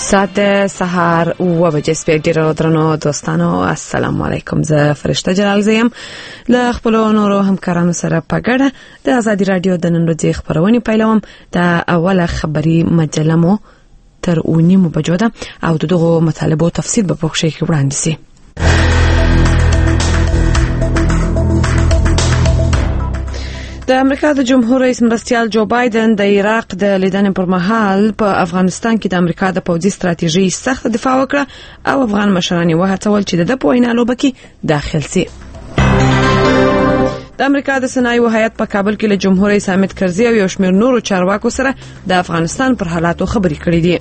ساعت سهار و بجې سپېږ ډېر درنو دوستانو السلام علیکم. زه فرشته جلال زیم له خپل نورو همکارانو سره په ګډه د آزادي رادیو د نن ورځې خبرونه پیلوم. د اوله خبري مجله مو تر 9 بجو ده او دغه مطالبه تفصیل به پوښښ کې وړاندې سي. د امریکا د جمهور رئیس مرستیال جو بایدن د عراق د لیدنې پر مهال په افغانستان کې د امریکا د پوځي ستراتیژي سخت دفاع وکړه او افغان مشران یې وهڅول چې د په وینا لوبه کې داخل سي. د امریکا د صنایعو هیئت په کابل کې له جمهور رئیس حامد کرزي او یو شمېر نورو چارواکو سره د افغانستان پر حالاتو خبرې کړې دي.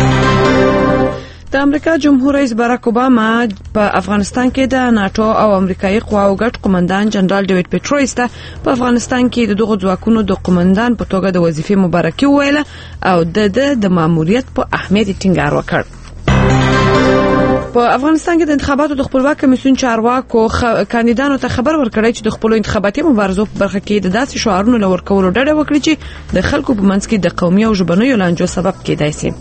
د امریکا جمهور رئیس باراک اوباما په افغانستان کې د ناتو او امریکایي قواو ګډ قومندان جنرال ډیوډ پیټرویس ته په افغانستان کې دغه ځواکونو د قومندان په توګه د وظیفې مبارکي وویله او د ماموریت په اهمیت ټینګار وکړ. په افغانستان کې د انتخاباتو د خپلواک کمیسیون چارواکو کاندیدانو ته خبر ورکړی چې د خپل انتخاباتي مبارزو په برخه کې د داسې شعارونو لور کولو ډډه وکړي چې د خلکو په منځ کې د قومي او ژبنیو لانجو سبب کېدای شي.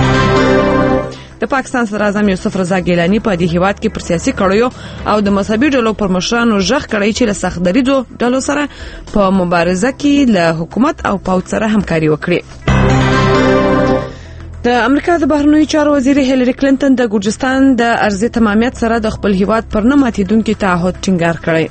د پاکستان صدر اعظم یوسف رضا ګیلانی په دې هیواد کې پر سیاسي کړیو او د مذهبي ډلو پر مشرانو ژغ کړی چې له سخت دریځو ډلو سره په مبارزه کې له حکومت او پوځ سره همکاري وکړي. د امریکا د بهرنیو چارو وزیر هیلری کلینټن د ګورجستان د ارضي تمامیت سره د خپل هیواد پر نه ماتیدونکي تعهد ټینګار کړی.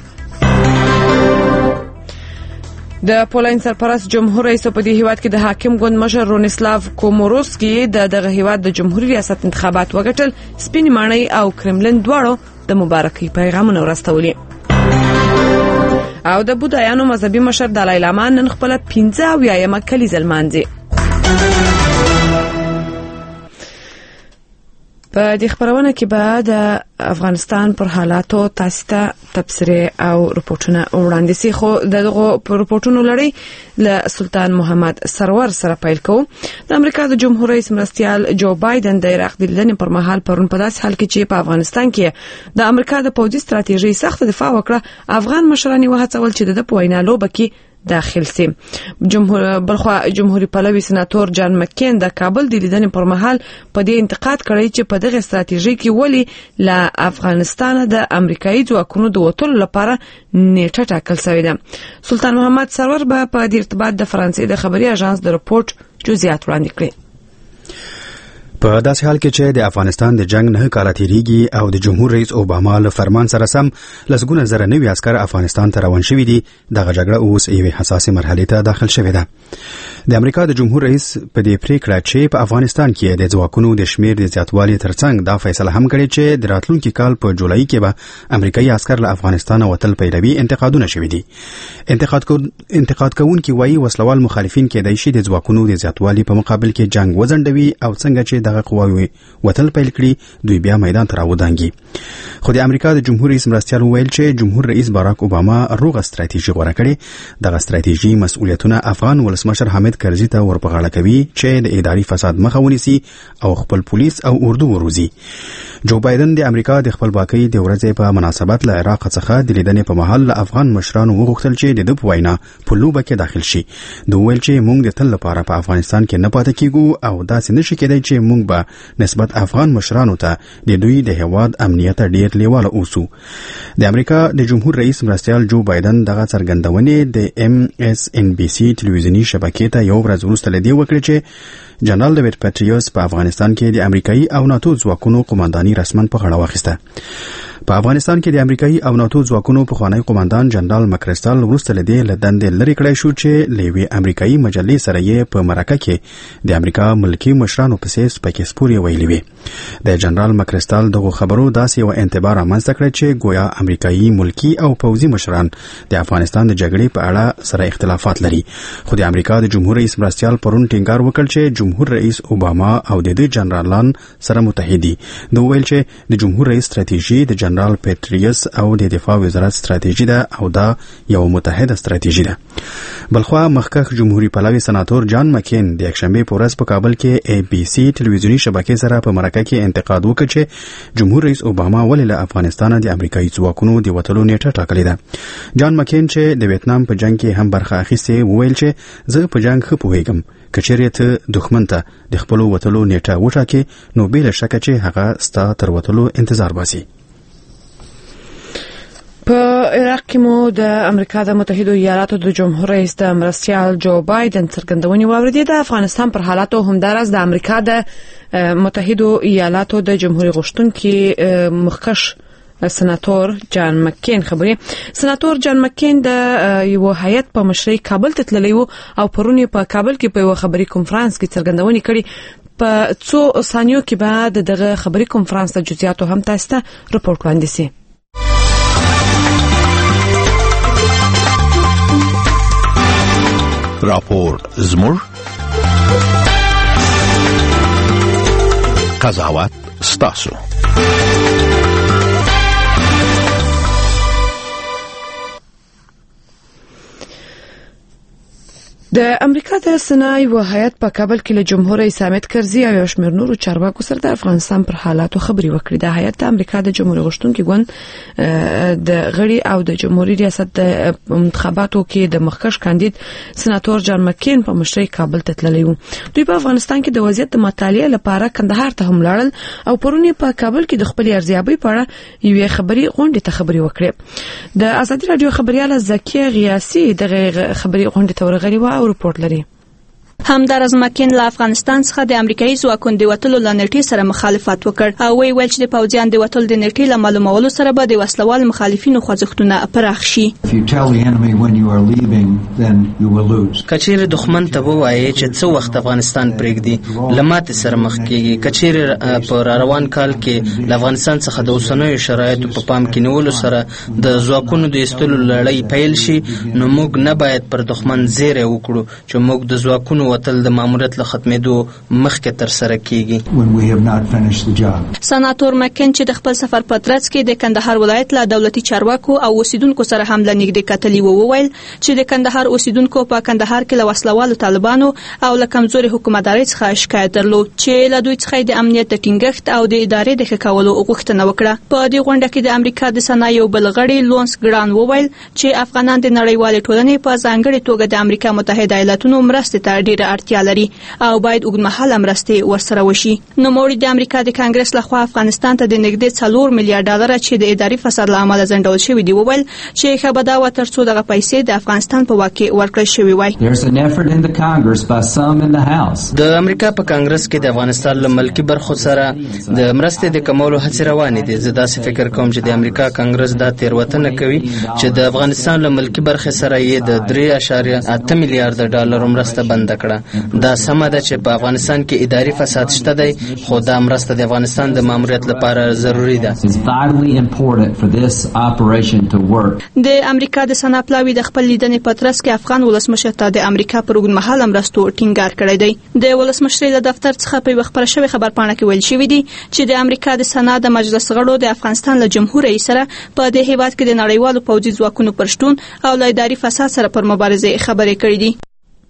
د پولند سرپرست جمهور رئیس په دې هیواد کې د حاکم ګوند مشر رونیسلاو کوموروسکی د هیواد د جمهوریت ریاست انتخابات وګټل. سپین ماڼۍ او کرملین دواړو د مبارکۍ پیغامونه ورسولي. او د بودایانو مذهبي مشر دالای لاما نن خپل 15 کلیزه لمانځي. په دې خبرونه کې به د افغانستان پر حالاتو تاسو ته تبصره او رپورټونه وړاندې سي. خو دغه رپورټونو لړۍ له سلطان محمد سرور سره پیل کوو. د امریکا د جمهور رئیس مرستیال جو بایدن د عراق د لیدنې پر مهال پرون په داسې حال کې چې په افغانستان کې د امریکا د پوځي ستراتیژي سخت دفاع وکړه افغان مشران یې وهڅول چې د په وینا لوبه کې داخل سي. جمهوریت پلوي سناتور جان مکین د کابل د لیدنې پر مهال په دې انتقاد کړی چې په دغه ستراتیژي کې ولی له افغانستان د امریکایي ځواکونو د وټولو لپاره نیټه ټاکل شوې ده. سلطان محمد سرور به په دې ارتباط د فرانسې د خبري اژانس د رپورټ جزئیات وړاندې کړي. په داسې حال کې چې د افغانستان د جنگ نه کال تیریږي او د جمهور رئیس اوباما له فرمان سره سم لسګونه زره نوي عسكر افغانستان ته روان شوي دي، دغه جګړه اوس یوه حساسه مرحله ته داخل شوې ده. د امریکا د جمهور رئیس په دې پریکړه چې په افغانستان کې د ځواکونو د شمیر د زیاتوالي ترڅنګ دا فیصله هم کړې چې د راتلونکي کال په جولای کې به امریکایي عسكر له افغانستان وتل پیلوي انتقادونه شوي دي. انتقاد کوونکي وایي وسلوال مخالفین کېدای شي د ځواکونو د زیاتوالي په مقابل کې جنگ وځنډوي او څنګه چې دغه قواوی وتل پیل کړي دوی بیا میدان ته راودانګي. خو د امریکا د جمهور رئیس مرستیال ویل چې جمهور رئیس باراک اوباما روغه ستراتیژي غوړه کړې. دغه ستراتیژي مسؤلیتونه افغان ولسمشر حامد کرزي ته ورپغاړه کوي چې د اداري فساد مخه ونیسي او خپل پولیس او اردو وروزي. جو بایدن د امریکا د خپلواکۍ د ورځې په مناسبت له عراق څخه د لیدنې په مهال له افغان مشرانو وغوښتل چې د په وینا په لوبه کې داخل شي. دوی ویل چې موږ د تل لپاره په افغانستان کې نه پاتې کیږو او داسې نشي کېدای چې موږ به نسبت افغان مشرانو ته د دوی د هواد امنیت ډیر لیواله اوسو. د امریکا د جمهور رئیس مرستیال جو بایدن دغه څرګندونې د MSNBC ټلویزیونی شبکې ته یو ورځ وروسته لدی وکړه چې جنرال ډیوډ پیټریوس په افغانستان کې د امریکایي او ناتو ځواکونو قومنداني رسمن په غاړه واخیسته. په افغانستان کې د امریکایي او ناتو ځواکونو پخوانی قومندان جنرال مکرستال وروسته لدی لدند لری کړی شو چې لوی امریکایي مجلې سره یې په مرکه کې د امریکا ملکی مشرانو په سیس پکې سپوري ویلي وي. د جنرال مکرستال دغه خبرو داسې یو انتباه رامنځته کړ چې گویا امریکایي ملکی او پوځي مشران د افغانستان د جګړې په اړه سره اختلافات لري. خو د امریکا د جمهور رئیس مرستیال پرون ټینګار وکړ چې جمهور رئیس اوباما او د جنرالان سره متحدي. دوی ویل چې د جمهور رئیس ستراتیژي د جنرال پیټریوس او د دفاع وزارت ستراتیژي ده او دا یو متحده ستراتیژي ده. بلخوا مخکښ جمهوریت پلوی سناتور جان مکین د یکشنبه په ورځ په کابل کې ای بي سي ټلویزیونی شبکې سره په مرکه کې انتقاد وکړ چې جمهور رئیس اوباما ولې له افغانستان د امریکایي ځواکونو د وټلو نیټه ټاکلې ده. جان مکین چې د ویتنام په جنگ کې هم برخه اخیستې وویل چې زه په جنگ ښه پوهیږم، کچېرې ته دښمن ته د خپلو وټلو نیټه وټاکې نو بې له شکه چې هغه ستا تر وټلو انتظار باسي. په عراق کې مو د امریکا د متحده ایالاتو د جمهور رئیس د مرستیال جو بایدن څرګندونې واوریدې. د افغانستان پر حالاتو همدارس د امریکا د متحده ایالاتو د جمهوریت غوښتونکي مخکښ سناتور جان مکین خبري. سناتور جان مکین د یو هیئت په مشرۍ کابل ته تللی و او پرونی په کابل کې په یو خبري کنفرانس کې څرګندونې کړې. په څو ثانیو کې بعد دغه خبري کنفرانس د جزئیاتو هم تاسو ته رپورټ وړاندې سي. راپور زمور قضاوت ستاسو. د امریکا د سنای و هیئت په کابل کې له جمهور رئیس حامد کرزي او شمیر نورو چارواکو سره د افغانستان پر حالاتو خبري وکړي. د هیئت د امریکا د جمهوریت غوښتونکي ګوند د غړي او د جمهوریت ریاست د انتخاباتو کې د مخکښ کاندید سناتور جان مکین په مشرۍ کابل ته تللی و. دوی په افغانستان کې د وضعیت د مطالعه لپاره کندهار ته هم لاړل او پرونی په کابل کې د خپل ارزیابي په اړه یوې خبري غونډې ته خبري وکړي. د ازادي رادیو خبريال زکیه غیاسی دغه خبري غونډې ته ورغلی و. رپورټ لري. همدارز مکین له افغانستان څخه د امریکایي ځواکونو د وټلو لنټي سره مخالفت وکړ او ویل چې د پوځیان د وټل د نټي له معلومولو سره به د وسلوال مخالفینو خوځښتونه پراخ شي. کچیر دښمن ته وایي چې څو وخت افغانستان پرېږدي لمات سره مخ کیږي. کچیر په روان کال کې له افغانستان څخه د اوسنوي شرایطو په پام کې نیولو سره د ځواکونو د ایستلو لړۍ پیل شي نو موږ نه باید پر دښمن زیری وکړو چې موږ د ځواکونو وتل د ماموریت له ختمېدو مخکې تر سره کیږي. سناتور مکین چې د خپل سفر په ترڅ کې د کندهار ولایت له دولتي چارواکو او اوسیدونکو سره هم لنګډې کتلې وویل چې د کندهار اوسیدونکو په کندهار کې له وسلوالو طالبانو او له کمزوري حکومتداري څخه شکایت درلود چې له دوی څخه د امنیت د ټینګښت او د ادارې د ښه کولو غوښتنه وکړه. په دې غونډه کې د امریکا د سنا یو بل غړي لونس ګران وویل چې افغانان د نړیوالې ټولنې په ځانګړي توګه د امریکا متحده ایالاتونو مرستې ته ډېره اړتیا لري او باید اوږدمهاله مرستې ورسره وشي. نوموړي د امریکا د کانګرس لخوا افغانستان ته د نږدې 4 میلیارډ ډالر چې د اداري فساد له امله ځنډول شوي دي وویل چې ښه به دا وه تر څو دغه پیسې د افغانستان په واک کې ورکړل شوي وای. د امریکا په کانګرس کې د افغانستان له ملکي برخو سره د مرستې د کمولو هڅې روانې دي. زه داسې فکر کوم چې د امریکا کانګرس دا تېروتنه کوي چې د افغانستان له ملکي برخې سره یې د 3.8 میلیارډ ډالر مرسته بند کړه. دا سمه ده چې په افغانستان کې اداري فساد شته دی خو دا مرسته د افغانستان د ماموریت لپاره ضروری ده. د امریکا د سنا پلاوی د خپل لیدنې په ترڅ کې افغان ولسمشر ته د امریکا پر اوږدمهاله مرستو ټینګار کړی دی. د ولسمشر له دفتر څخه په خبر شوی خبرپاڼه کې ویل شوی دی چې د امریکا د سنا د مجلس غړو د افغانستان له جمهور رئیس سره په دې هیواد کې د نړیوالو پوځي ځواکونو پر شتون او له اداري فساد سره پر مبارزه خبرې کړې دي.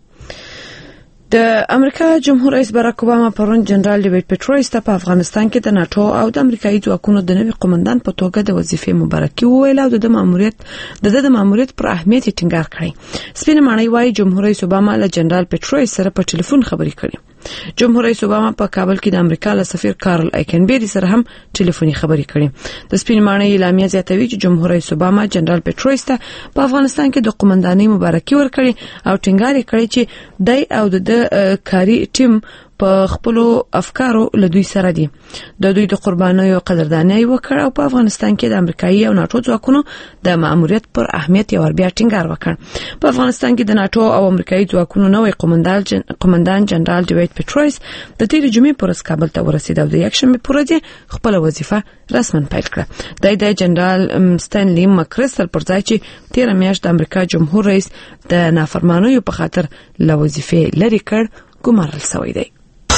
د امریکا جمهور رئیس باراک اوباما پرون جنرال ډیویډ پیټرویس ته په افغانستان کې د ناتو او د امریکایي ځواکونو د نوي قومندان په توګه د وظیفې مبارکي وویل او د ماموریت پر اهمیت ټینګار کړی. سپینه ماڼۍ وايي جمهور رئیس اوباما له جنرال پیټرویس سره په ټلیفون خبرې کړې. جمهور رئیس اوباما په کابل کې د امریکا له سفیر کارل ایکنبری سره هم ټلیفوني خبرې کړې. د سپینه ماڼۍ اعلامیه زیاتوي چې جمهور رئیس اوباما جنرال پیټرویس ته په افغانستان کې د قومندانۍ مبارکي ورکړي او ټینګار کړی چې دای او د کاری ټیم په خپل افکارو له دوی سره دي. د دوی د قربانیو قدرداني وکړ او په افغانستان کې د امریکایي او ناتو ځواکونو د ماموریت پر اهمیت یو بیا ټینګار وکړ. په افغانستان کې د ناتو او امریکایي ځواکونو نوې قومندان جنرال ډیویډ پیټرویس د تیر جمعې پر ورځ کابل ته ورسید او د یکشنبه پر ورځ خپل وظیفه رسماً پیل کړه. د جنرال ستانلی مکریستل پر ځای چې تیر میاشت د امریکا جمهور رئیس د نافرمانیو په خاطر له وظیفې لري کړ ګمارل شوی دی.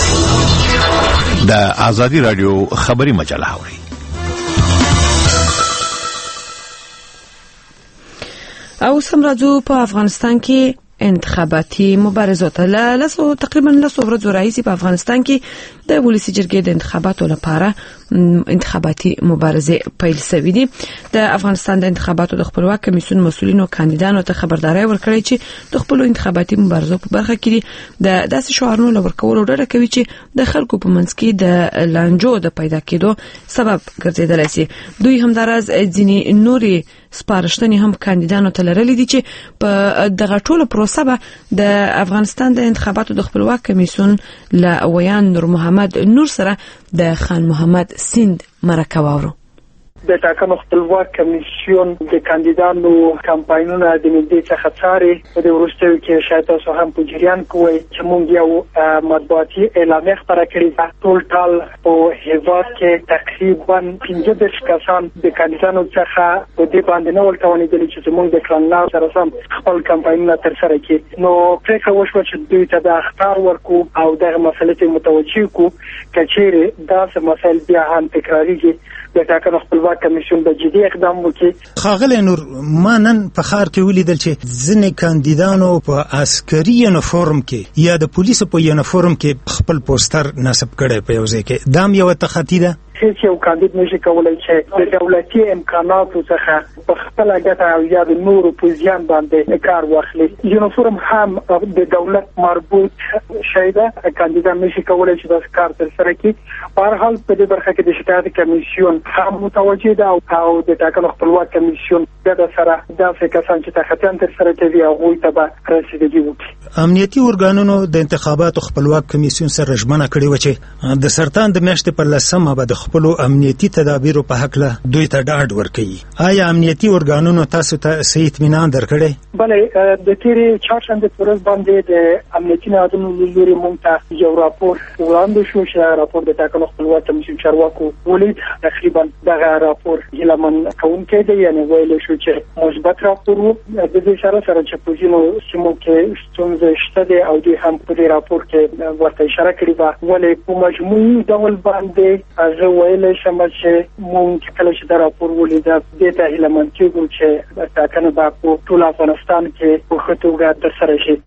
د ازادي رادیو خبري مجله اوري. او سم راځو په افغانستان کې انتخاباتي مبارزو ته تقریبا 10 ورځې راځي په افغانستان کې د ولسی جرګې د انتخاباتو لپاره انتخاباتي مبارزه پیل شوې دي. د افغانستان د انتخاباتو د خپلواک کمیسیون مسؤلینو کاندیدانو ته خبرداري ورکړې چې د خپل انتخاباتي مبارزو په برخه کې د داسې شعارونو لورکولو ډډه کوي چې د خلکو په منځ کې د لانجو د پیدا کېدو سبب ګرځیدلی شي. دوی همدارز ځینې نوري سپارښتنې هم کاندیدانو ته لرلې دي چې په دغه ټولو پروسه به د افغانستان د انتخاباتو د خپلواک کمیسیون له ویان نور محمد نور سره د خان محمد سیند مرکه واورو. د ټاکنو خپلواک کمیسیون د کاندیدانو کمپاینونه د ملي څخه څاري. د وروستیو کې شاید تاسو هم په جریان کوی چې موږ یو مطبوعاتي اعلامیه خپاره کړې ده. ټول په هیواد کې تقریبا 15 کسان د کاندیدانو څخه په دې باندې نه ولټونېدل چې موږ د کړنلارو سره سم خپل کمپاینونه ترسره کړي. نو پریکړه وشوه چې دوی ته د اخطار ورکو او دغه مسلې ته متوجه کو کچېره داسې مسایل بیا هم تکراریږي. د ټاکنو خپلواک کمیسیون به جدي اقدام وکړي. خاغلی نور، ما نن په ښار کې ولیدل چې ځینې کاندیدانو په عسکري یونیفورم کې یا د پولیسو په یونیفورم کې خپل پوسټر نصب کړی په یو ځای کې. دا هم یوه تخطي ده. هیڅ یو کاندید نشي کولای چې د دولتي امکاناتو څخه په خپل ګټه او یا د نورو په زیان باندې کار واخلي. یونیفورم هم د دولت مربوط شی ده. کاندیدان نشي کولای چې دا کار ترسره کړي. په هر حال په دې برخه کې د شکایت کمیسیون هم متوجه ده او د ټاکنو خپلواک کمیسیون د سره داسې کسان چې تخطیان ترسره کوي هغوی ته به رسیدګي وکړي. امنیتي ارګانونو د انتخاباتو خپلواک کمیسیون سره ژمنه کړې وه چې د سرطان د میاشتې په 10مه به د خپلو امنیتي تدابیرو په هکله دوی ته ډاډ ورکوي. آیا امنیتي ارګانونو تاسو ته صحیح اطمینان درکړی؟ بله، د تیرې چهارشنبې په ورځ باندې د امنیتي نهادونو له لورې موږ ته یو راپور وړاندې شو چې راپور د ټاکنو خپلواک کمیسیون چارواکو ولید. تقریبا دغه راپور هیلهمن کوونکی دی، یعنې ویلی شو چې مثبت راپور و. د دې سره چې په ځینو سیمو کې ستونزې شته دي او دوی هم په دې راپور کې ورته اشاره کړې ده. ولې په مجموعي ډول باندې زه ویلی شم چې موږ کله چې دا راپور ولیده دې ته هیلهمن کېږو چې ټاکنه به په ټول افغانستان کې په ښه توګه ترسره شي.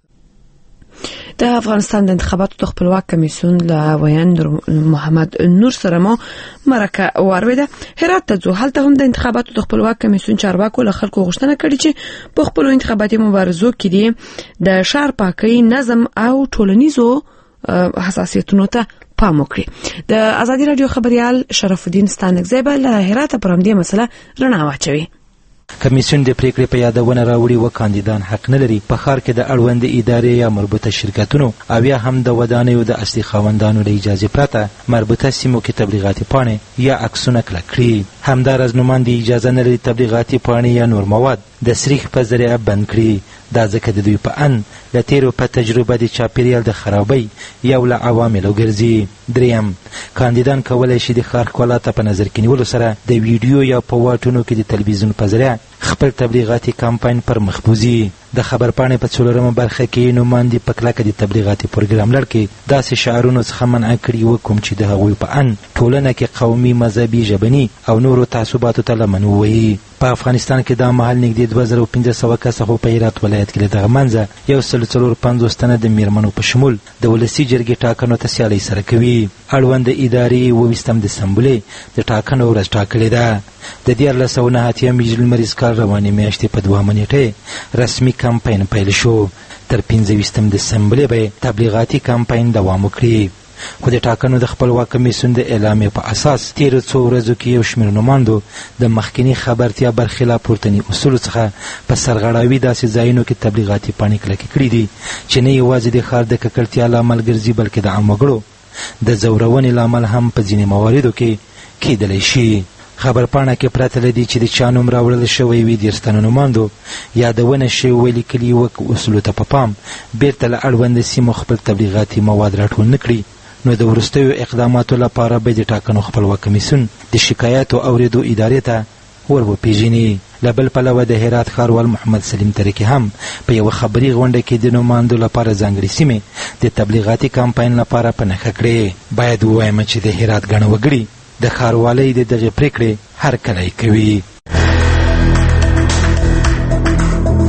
د افغانستان د انتخاباتو د خپلواک کمیسیون له ویان محمد نور سره مو مرکه وارویده. هرات ته ځو. هلته هم د انتخاباتو د خپلواک کمیسیون چارواکو له خلکو غوښتنه کړې چې په خپلو انتخاباتي مبارزو کې د ښار پاکۍ، نظم او ټولنیزو حساسیتونو ته پام وکړي. د ازادي رادیو خبريال شرف الدین ستانکزی به له هرات پر همدې مسله رڼا واچوي. کمیسیون د پریکړې په یادونه راوړي و کاندیدان حق نه لري په ښار کې د اړوند ادارې یا مربوطه شرکتونو او یا هم د ودانیو د اصلي خاوندانو له اجازې پرته مربوطه سیمو کې تبلیغاتي پاڼې یا عکسونه کلک کړي. همداراز نوماندې اجازه نه لري تبلیغاتي پاڼې یا نور مواد د سریښ په ذریعه بند کړي. دا ځکه د دوی په ان له تیرو په تجربه د چاپیریال د خرابۍ یو له عواملو ګرځي. دریم، کاندیدان کولی شي د ښار ښکلا ته په نظر کې نیولو سره د ویډیو یا په واټونو کې د تلویزیون په ذریعه خپل تبلیغاتي کمپاین پر مخ بوځي. د خبرپاڼې په 4مه برخه کې نوماندې په کلکه د تبلیغاتي پروګرام لړ کې داسې شعارونو څخه منع کړي و کوم چې د هغوی په ان ټولنه کې قومي، مذهبي، ژبني او نورو تعصباتو ته لمن ووهي. په افغانستان کې دا مهال نږدې 2500 کسه خو په هرات ولایت کې له دغه منځه 154 تنه د میرمنو په شمول د ولسي جرګې ټاکنو ته سیالۍ سره کوي. اړوند ادارې 28 دسمبر د ټاکنو ورځ ټاکلې ده. د 1909 لمریز کال روانې میاشتې په 2 نیټې رسمي کمپاین پیل شو. تر 25 دسمبر به تبلیغاتي کمپاین دوام وکړي. خو د ټاکنو د خپلواک کمیسیون د اعلامیې په اساس تیرو څو ورځو کې یو شمېر نوماندو د مخکینی خبرتیا برخلاف پورتني اصولو څخه په سرغړاوي داسې ځایونو کې تبلیغاتي پاڼې کلکې کړي دي چې نه یوازې د ښار د ککړتیا لامل ګرځي بلکې د عام وګړو د ځورونې لامل هم په ځینې مواردو کې کېدلی شي. خبرپاڼه کې پرته له دې چې د چا نوم راوړل شوی وي 10 تنو نوماندو یادونه شوې ولیکلي و اصولو ته په پام بیرته له اړوند سیمو خپل تبلیغاتي مواد راټول نه کړي، نو د وروستیو اقداماتو لپاره به د ټاکنو خپلواک کمیسیون د شکایاتو اورېدو ادارې ته ور وپېژني. له بل پلوه د هرات ښاروال محمد سلیم ترکی هم په یوه خبري غونډه کې د نوماندو لپاره ځانګړې سیمې د تبلیغاتي کمپاین لپاره په نښه کړې. باید ووایم چې د هرات ګڼ وګړي د ښاروالۍ د دغې پرېکړې هرکلی کوي.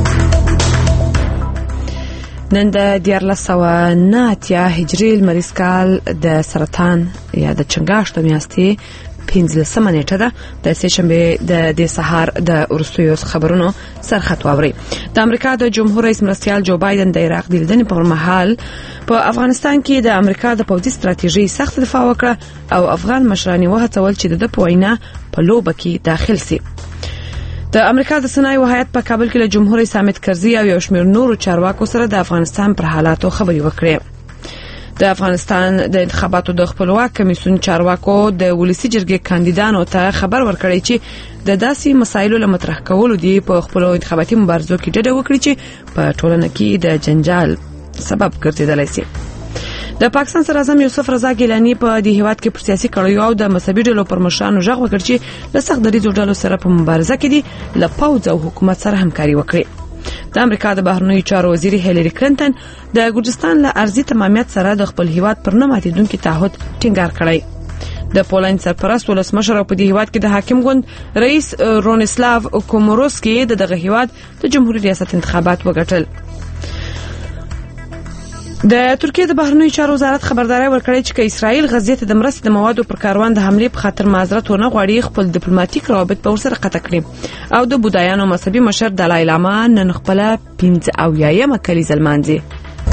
نن د 1409 هجري لمریز کال د سرطان یا د چنګاښ د میاشتې 15 نیټه ده. د سهشنبه د سهار د وروستیو خبرونو سرخط واوري. د امریکا د جمهور رئیس مرستیال جو بایدن د عراق د لیدنې پر مهال په افغانستان کې د امریکا د پوځي ستراتیژي سخت دفاع وکړه او افغان مشران وهڅول چې د په وینا په لوبه کې داخل سي. د امریکا د صنایعو هیئت په کابل کې له جمهور رئیس حامد کرزي او یو شمېر نورو چارواکو سره د افغانستان پر حالاتو خبرې وکړې. د افغانستان د انتخاباتو د خپلواک کمیسیون چارواکو د ولسی جرګې کاندیدانو ته خبر ورکړی چې د داسې مسایلو له مطرح کولو دی په خپل انتخاباتي مبارزو کې ډډه وکړي چې په ټولنه کې د جنجال سبب ګرځیدلی شي. د پاکستان صدراعظم یوسف رضا ګیلانی په دې هیواد کې پر سیاسي کړیو او د مذهبي ډلو پر مشرانو غږ وکړ چې له سخت دریځو ډلو سره په مبارزه کې دي له پوځ او حکومت سره همکاري وکړي. د امریکا د بهرنیو چارو وزیر هیلری کلینټن د ګورجستان له ارضي تمامیت سره د خپل هیواد پر نه ماتیدونکي تعهد ټینګار کړی. د پولند سرپرست ولسمشر په دې هیواد کې د حاکم ګوند رئیس رونیسلاو کوموروسکی دغه هیواد د جمهوریت ریاست انتخابات وګټل. د ترکیه د بهرنیو چارو وزارت خبرداري ورکړې چې اسرائیل غزې ته د مرستې د موادو پر کاروان د حمله په خاطر معذرت ونه غواړي خپل ډیپلوماټیک روابط په ورسره قطع کړي او د بودایانو مذهبي مشر دلای لاما نن خپل 15 کلیزه لمانځي.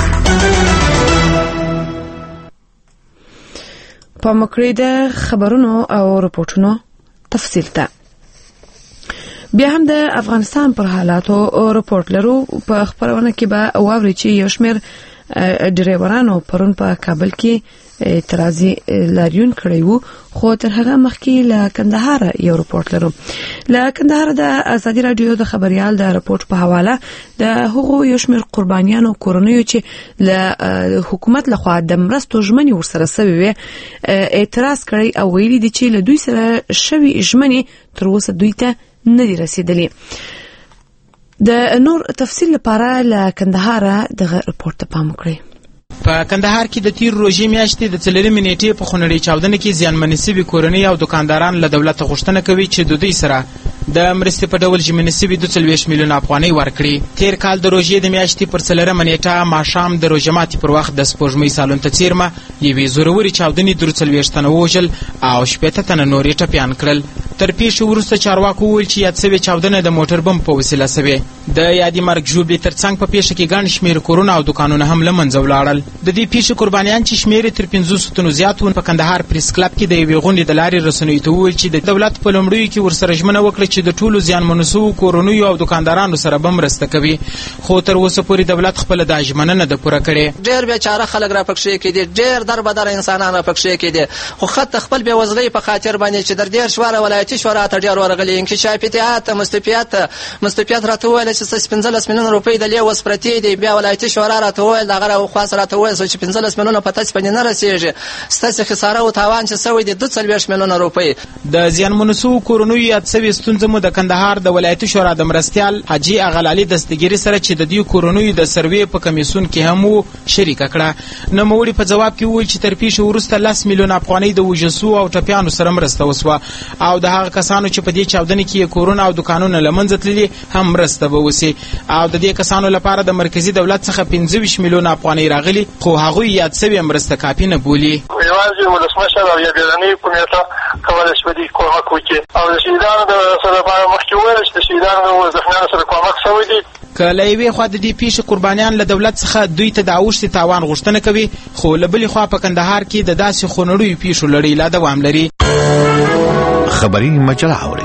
په مکړې د خبرونو او رپورټونو تفصیل ته بیا هم د افغانستان پر حالاتو رپورټ لرو. په خبرونه کې به واوري چې یو شمېر ډرایورانو پرون په کابل کې اعتراضي لاریون کړی وو، خو تر هغه مخکې له کندهار یو رپورټ لرو. له کندهار د ازادي رادیو د خبريال د رپورټ په حواله د هغو یو شمېر قربانیانو کورنیو چې له حکومت لخوا د مرستو ژمنې ورسره سوي وي اعتراض کړی او ویلي دي چې له دوی سره شوي ژمنې تر اوسه دوی ته نه دي رسیدلې. د نور تفصیل لپاره له کندهار دغه رپورټ ته پام وکړئ. په کندهار کې د تیر روژې میاشتې د 4 نیټې په خونړۍ چاودنه کې زیانمنې شوي کورنۍ او دکانداران له دولت غوښتنه کوي چې د دوی سره د مرستې په ډول ژمنې شوي 42 میلیون افغانۍ ورکړي. تیر کال د روژې د میاشتې پر 4 نیټه ماښام د روژې ماتې پر وخت د سپوږمۍ سالون ته څیرمه یوې زورورې چاودنې 43 تنه ووژل او 80 تنه نور یې ټپیان کړل. تر پیښې وروسته چارواکو وویل چې یاد شوې چاودنه د موټر بم په وسیله شوې. د یادې مرګ ژوبلې ترڅنګ په پیښه کې ګڼ شمېر کورونه او دکانونه هم له منځه ولاړل. د دې پیښې قربانیان چې شمېر یې تر 500 تنو زیات و په کندهار پریس کلب کې د یوې غونډې د لارې رسنیو ته وویل چې د دولت په لومړیو کې ورسره ژمنه وکړه چې د ټولو زیانمنو شوو کورنیو او دکاندارانو سره به مرسته کوي، خو تر اوسه پورې دولت خپله دا ژمنه نه ده پوره کړې. ډېر بېچاره خلک راپکښې کېدي، ډېر دربدره انسانان راپکښې کېدي، خو خط خپل بېوزلۍ په خاطر باندې چې در 10 شواره ولایتي شورا ته ډېر ورغلي انکشافیات مستفیات راته وویل چې 15 میلیون روپۍ د لیوس پرتې دي. بیا ولایتي شورا راته وویل دغه راخواس راته وویل چې 15 میلیونه په تاسو باندې نه رسېږي، ستاسو خساره او تاوان چې سوی دی 42 میلیونه روپۍ. د زیانمنو شوو کورنیو یاد سوي ستونزه مو د کندهار د ولایتي شورا د مرستیال حاجي اغلالي دستګیري سره چې د دې کورنیو د سروې په کمیسیون کې هم شریکه کړه. نوموړي په جواب کې وویل چې تر پیښې وروسته 10 میلیون افغانۍ د وژل او ټپیانو سره مرسته وسوه او د هغه کسانو چې په دې چاودنې کې کورونه او دکانونه له منځه تللي هم مرسته به وسي او د دې کسانو لپاره د مرکزي دولت څخه 25 میلیون افغانۍ راغلي، خو هغوی یاد سوي مرسته کافي نه بولي. یوازې ولسمشر او یا بیړنۍ کمیټه کولی شوه دې کومک وکړي او د شهیدانو د سره مخکې وویل چې د شهیدانو زخمیانو سره کومک شوی دی. که له یوې خوا د دې پیښې قربانیان له دولت څخه دوی ته د اوښتې تاوان غوښتنه کوي، خو له بلې خوا په کندهار کې د داسې خونړیو پیښو لړۍ لا دوام لري. خبري مجله اوري.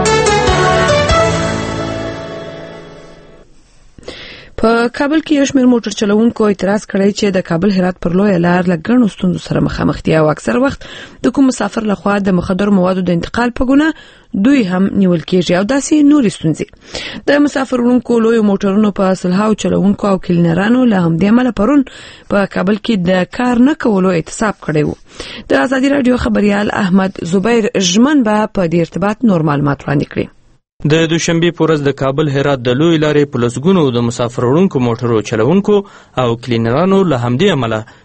په کابل کې یو شمېر موټر چلوونکو اعتراض کړی چې د کابل هرات پر لویه لار له ګڼو ستونزو سره مخامخ دي او اکثر وخت د کوم مسافر لخوا د مخدرو موادو د انتقال په ګناه دوی هم نیول کېږي او داسې نورې ستونزې. د مسافر وړونکو لویو موټرونو په سلهاو چلوونکو او کلینرانو له همدې امله پرون په کابل کې د کار نه کولو اعتصاب کړی و. د ازادي رادیو خبريال احمد زبیر ژمن به په دې ارتباط نور معلومات وړاندې کړي. د دوشنبه په ورځ د کابل هرات د لوی لارې په لسګونو د مسافر وړونکو موټرو چلوونکو او کلینرانو له همدې عمله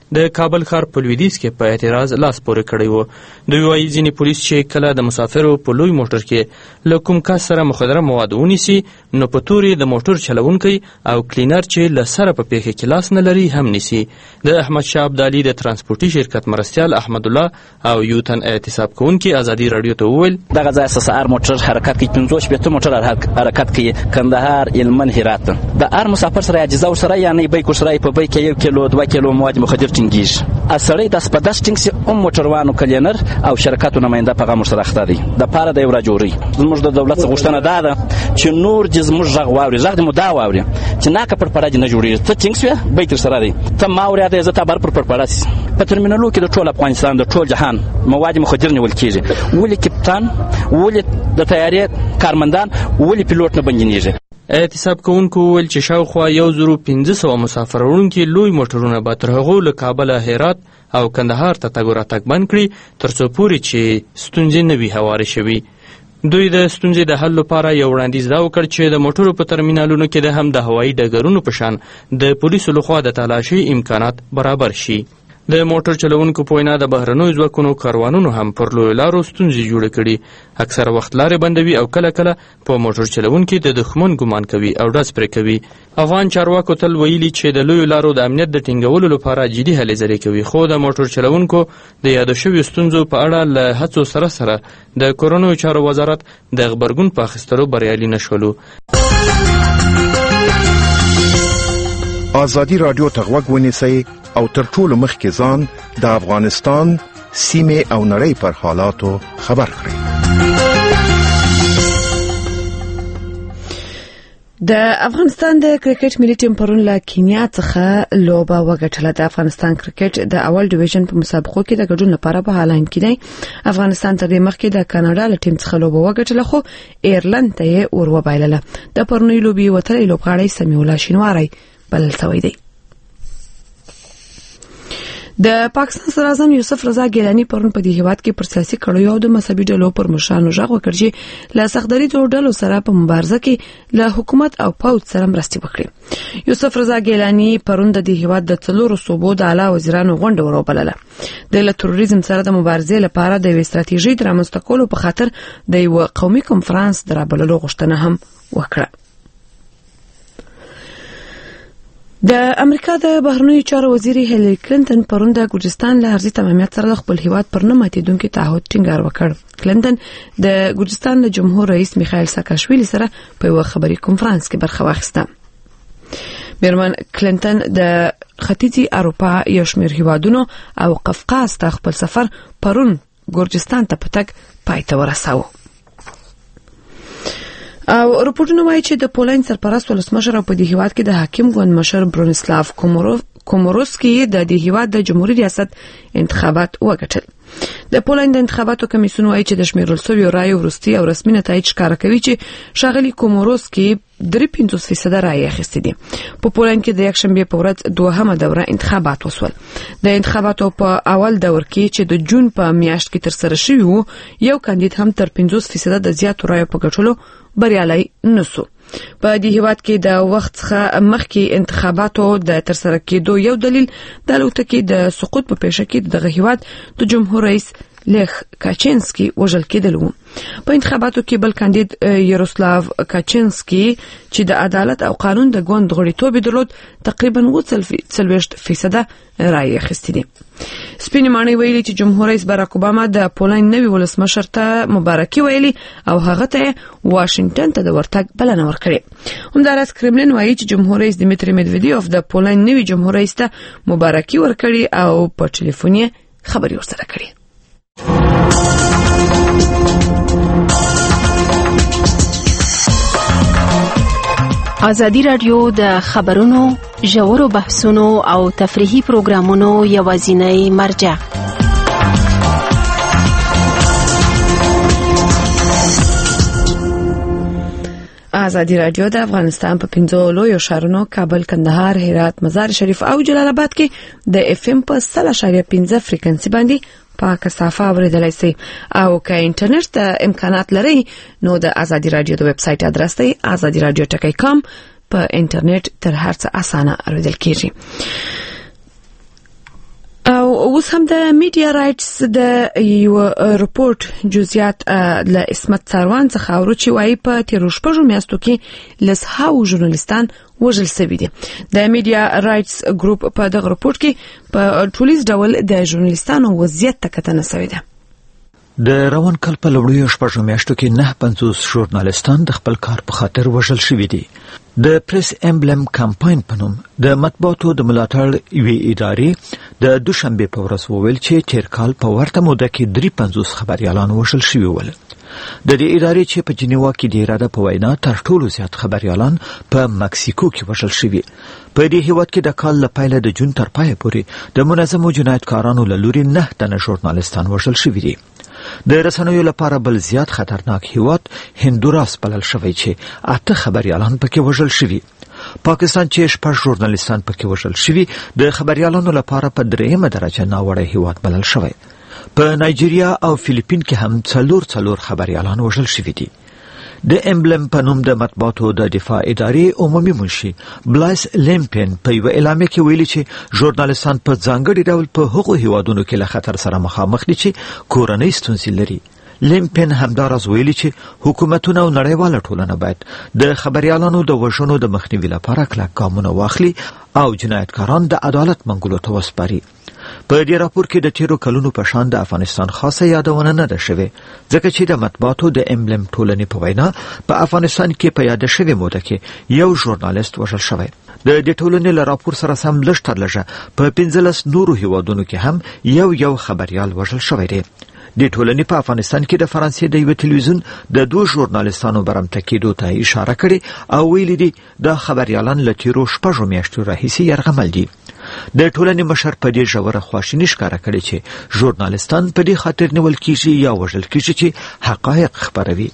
د کابل ښار په لویدیځ کې په اعتراض لاس پورې کړی و. دوی وایي ځینې پولیس چې کله د مسافرو په لوی موټر کې له کوم کس سره مخدره مواد ونیسي نو په تورې د موټر چلونکی او کلینر چې له سره په پیښه کې لاس نه لري هم نیسي. د احمد شاه ابدالي د ترانسپورټي شرکت مرستیال احمد الله او یو تن احتساب کوونکي ازادي رادیو ته وویل دغه ځای SSR موټر حرکت کوي 15 موټر حرکت کوي کندهار هلمند هرات. د هر مسافر سره اجازه ورسره یا نه بیک ورسره په بیک 1 کیلو 2 کیلو مواد مخدر ټینګیږي. اصلي د سپداس ټینګ سي موټروانو کلینر او شرکتونو نماینده په غمر سره اخته دي د پاره د یوراجوري. زموږ د دولت غوښتنه ده چې نور د زموږ غږ واوري غږ د مو دا واوري چې ناکه پر پړاج نه جوړي ته ټینګ سي بیک سره دي ته ماوري د عزت بر پر پړاس په ترمینالو کې د ټول افغانستان د ټول جهان مواد مخدر نیول کیږي. ولې کپتان ولې د طیارې کارمندان ولې پیلوټ نه بنديږي. احتساب کوونکو وویل چې شاوخوا 1500 مسافر وړونکي لوی موټرونه به تر هغو له کابله هرات او کندهار ته تګ راتګ بند کړي تر څو پورې چې ستونزې نه وي هوارې شوي. دوی د ستونزې د حل لپاره یو وړاندیز دا وکړ چې د موټرو په ترمینالونو کې د هم د هوایي ډګرونو په شان د پولیسو لخوا د تالاشۍ امکانات برابر شي. د موټر چلوونکو په وینا د بهرنیو ځواکونو کاروانونو هم پر لویو لارو ستونزې جوړې کړي. اکثره وخت لارې بندوي او کله کله په موټر چلوونکي د دښمن ګمان کوي او ډز پرې کوي. افغان چارواکو تل ویلي چې د لویو لارو د امنیت د ټینګولو لپاره جدي هلې ځلې کوي، خو د موټر چلوونکو د یادو شویو ستونزو په اړه له هڅو سره سره د کورنیو چارو وزارت د غبرګون په اخیستلو بریالي نشولو. آزادي رادیو ته غوږ ونیسئ او تر ټولو مخکې ځان د افغانستان سیمې او نړۍ پر حالاتو خبر کړئ. د افغانستان د کرکټ ملي ټیم پرون له کینیا څخه لوبه وګټله. د افغانستان کرکټ د اول ډیویژن په مسابقو کې د ګډون لپاره په هالند کې دی. افغانستان تر دې مخکې د کاناډا له ټیم څخه لوبه وګټله خو ایرلند ته یې ور وبایلله. د پرونی لوبي وتلې لوبغاړی سمیع الله شینواری بلل شوی دی. د پاکستان صدراعظم یوسف رضا ګیلانی پرون په دې هیواد کې پر سیاسي کړیو او د مذهبي ډلو پر مشرانو ژغ وکړ چې له سختدري ډلو سره په مبارزه کې له حکومت او پوځ سره مرستې وکړي. یوسف رضا ګیلانی پرون د دې هیواد د 4 صوبو د اعلی وزیرانو غونډه وروبلله. د تروریزم سره د مبارزې لپاره د یوې ستراتیژي د رامنځته کولو په خاطر د یو قومي کنفرانس درابللو غوښتنه هم وکړه. د امریکا د بهرنیو چارو وزیر هیلری کلینټن پرون د ګورجستان له ارضي تمامیت سره خپل هیواد پر نه ماتېدونکي تعهد ټینګار وکړ. کلینټن د ګورجستان د جمهور رئیس میخائیل ساکاشویلی سره په یو خبري کنفرانس کې برخه واخیسته. میرمن کلینټن د ختیځي اروپا یو شمېر هیوادونو او قفقاز ته خپل سفر پرون ګورجستان ته پټک پای ته ورساوه. او رپورټونه وایي چې د پولند سرپرست ولسمشر په دې هیواد کې د حاکم ګوند مشر برونیسلاف کوموروسکی د دې هیواد د جمهوریت ریاست انتخابات وګټل. د پولند انتخاباتو کمیسیون وایي چې د شمیرل شویو رایو وروستي او رسمي نتایج ښکاره کوي چې ښاغلي کوموروسکی 53% رایې اخیستې دي. په پولند کې د یکشنبه په ورځ دوهمه دوره انتخابات وسول. د انتخاباتو په اول دور کې چې د جون په میاشت کې ترسره شوی وو، یو کاندید هم تر 50% د زیاتو رایو په ګټلو بریالي نسو. په دې هیواد کې د وخت څخه مخکې انتخاباتو د ترسره کېدو یو دلیل د الوتکې د سقوط په پیښه کې دغه هیواد د جمهور رئیس لیخ کاچینسکی وژل کېدل وو. په انتخاباتو کې بل کاندید یاروسلاو کاچینسکی چې د عدالت او قانون د ګوند غړیتوب درلود تقریبا 40% رایې اخیستې دي. سپینې ماڼۍ ویلي چې جمهور رئیس باراک اوباما د پولند نوي ولسمشر ته مبارکي ویلي او هغه ته واشنگټن ته د ورتګ بلنه ورکړې. همداراز کرملین وایي چې جمهور رئیس دمیتری میدویدیوف د پولند نوي جمهور رئیس ته مبارکي ورکړي او په ټلیفون خبري ورسره کړي. ازادي رادیو د خبرونو، ژورو بحثونو او تفریحي پروګرامونو یوازینی مرجع. ازادي رادیو د افغانستان په 15 لویو ښارونو کابل، کندهار، هرات، مزار شریف او جلال آباد کې د اف ام په 0.5 فریکوئنسي باندې په کثافه اوریدلای شئ او که انټرنیټ ته امکانات لرئ نو د ازادي رادیو د ویب سټ ادرس دی azadiradio.com. په انټرنیټ تر هر څه اسانه اوریدل کیږي. اوس هم د میډیا رائټس د یو رپورټ جزئیات له اسمت سروان څخه اورو چې وايي په تیرو شپږو میاشتو کې لسهاو ژورنالیستان وژل شوي دي. د میډیا رائټس ګروپ په دغه رپورټ کې په ټولیز ډول د ژورنالیستانو وضعیت ته کتنه شوې ده. د روان کال په لومړیو شپږو میاشتو کې 50 ژورنالیستان د خپل کار په خاطر وژل شوي دي. د پریس امبلم کمپاین په نوم د مطبوعاتو د ملاتړ یوې ادارې د دوشنبه په ورځ وویل چې تیر کال په ورته موده کې 53 خبريالان وژل شوي ول. د دې ادارې چې په جنیوا کې د اراده په وینا تر ټولو زیات خبريالان په مکسیکو کې وژل شوي. په دې هیواد کې د کال له پیله د جون تر پایه پورې د منظمو جنایتکارانو له لوري 9 تنه ژورنالیستان وژل شوي دي. د رسنیو لپاره بل زیات خطرناک هیواد هندوراس بلل شوی چې 8 خبريالان پکې وژل شوي. پاکستان چې 6 ژورنالیستان پکې وژل شوي د خبريالانو لپاره په 3مه درجه ناوړه هیواد بلل شوی. په نایجیریا او فلیپین کې هم څلور خبريالان وژل شوي دي. د امبلم په نوم د مطبوعاتو د دفاع ادارې عمومي منشي بلایس لیمپن په یو اعلامیه کې ویلي چې ژورنالیستان په ځانګړي ډول په هغو هیوادونو کې له خطر سره مخامخ دي چې کورنۍ ستونزې لري. لیمپن همداراز ویلي چې حکومتونه او نړیواله ټولنه باید د خبريالانو د وژنو د مخنیوي لپاره کلک ګامونه واخلي او جنایتکاران د عدالت منګولو ته وسپاري. په دې راپور کې د تیرو کلونو په شان د افغانستان خاصه یادونه نه ده شوې، ځکه چې د مطبوعاتو د امبلم ټولنې په وینا په افغانستان کې په یاد شوې موده کې یو ژورنالیست وژل شوی. د دې ټولنې له راپور سره سم لږ تر لږه په 15 نورو هیوادونو کې هم یو خبريال وژل شوی دی. د ټولنې په افغانستان کې د فرانسې د یو ټلویزیون د 2 ژورنالیستانو برمته کېدو ته اشاره کړې او ویلي دي د خبريالان له تیرو شپږو میاشتو راهیسې یرغمل دي. د ټولنې مشر په دې ژوره خواشیني ښکاره کړې چې ژورنالیستان په دې خاطر نیول کیږي یا وژل کیږي چې حقایق خبروي.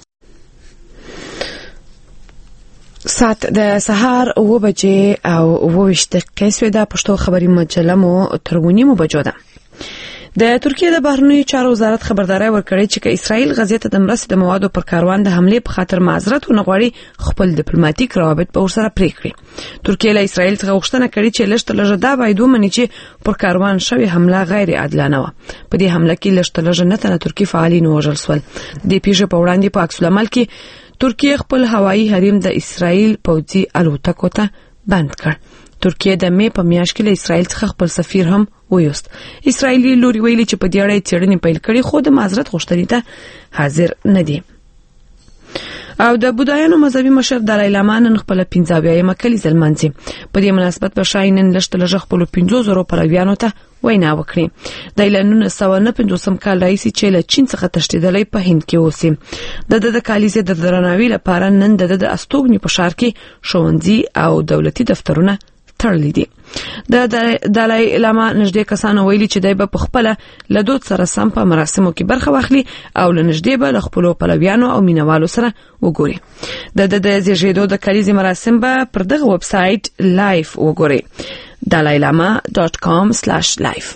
ساعت د سهار 9 بجې او 9 دقیقې سوې ده. پښتو خبري مجله مو تر 9 بجو ده. د ترکیه د بهرنیو چارو وزارت خبرداري ورکړې چې اسرائیل غزې ته د مرستې د موادو پر کاروان د حمله په خاطر معذرت ونغواړي خپل ډیپلوماټیک روابط په ورسره پرې کړي. ترکیه له اسرائیل څخه غوښتنه کړې چې لږ دا باید ومني چې پر کاروان شوی حمله غیر عادلانه و. په دې حمله کې لږ نه تنه ترکی فعالین وژل شول. د پیښې په وړاندې په عکس العمل کې ترکیه خپل هوایي حریم د اسرائیل پوځي الوتکو ته بند کړ. ترکیه د مې په میاشت کې له اسرائیل څخه خپل سفیر هم ویوست. اسرائیلي لوري ویلي چې په دې اړه څېړنې پیل کړې خو د معذرت غوښتنې ته حاضر نه دي. او د بودایانو مذهبي مشر دالای لاما نن خپل 15 کلیزه لمانځي. په دې مناسبت به شاینن لږ خپل 15,000 پلویانو ته وینا وکړي. د 1959 کال راهیسې چې له چین څخه تښتېدلی په هند کې اوسي. د کلیزې د درناوي لپاره نن د استوګنې په ښار کې ښوونځي او دولتي دفترونه تړلې دي. د دالای لاما نږدې کسانو ویلي چې دای په خپل له دود سره سم په مراسمو کې برخه واخلي او له نږدې به له خپل پلویانو او مینوالو سره وګوري. د زیږیدو د کلیزې مراسم به پر دغه ویب سایټ لایف وګوري dalailama.com/live.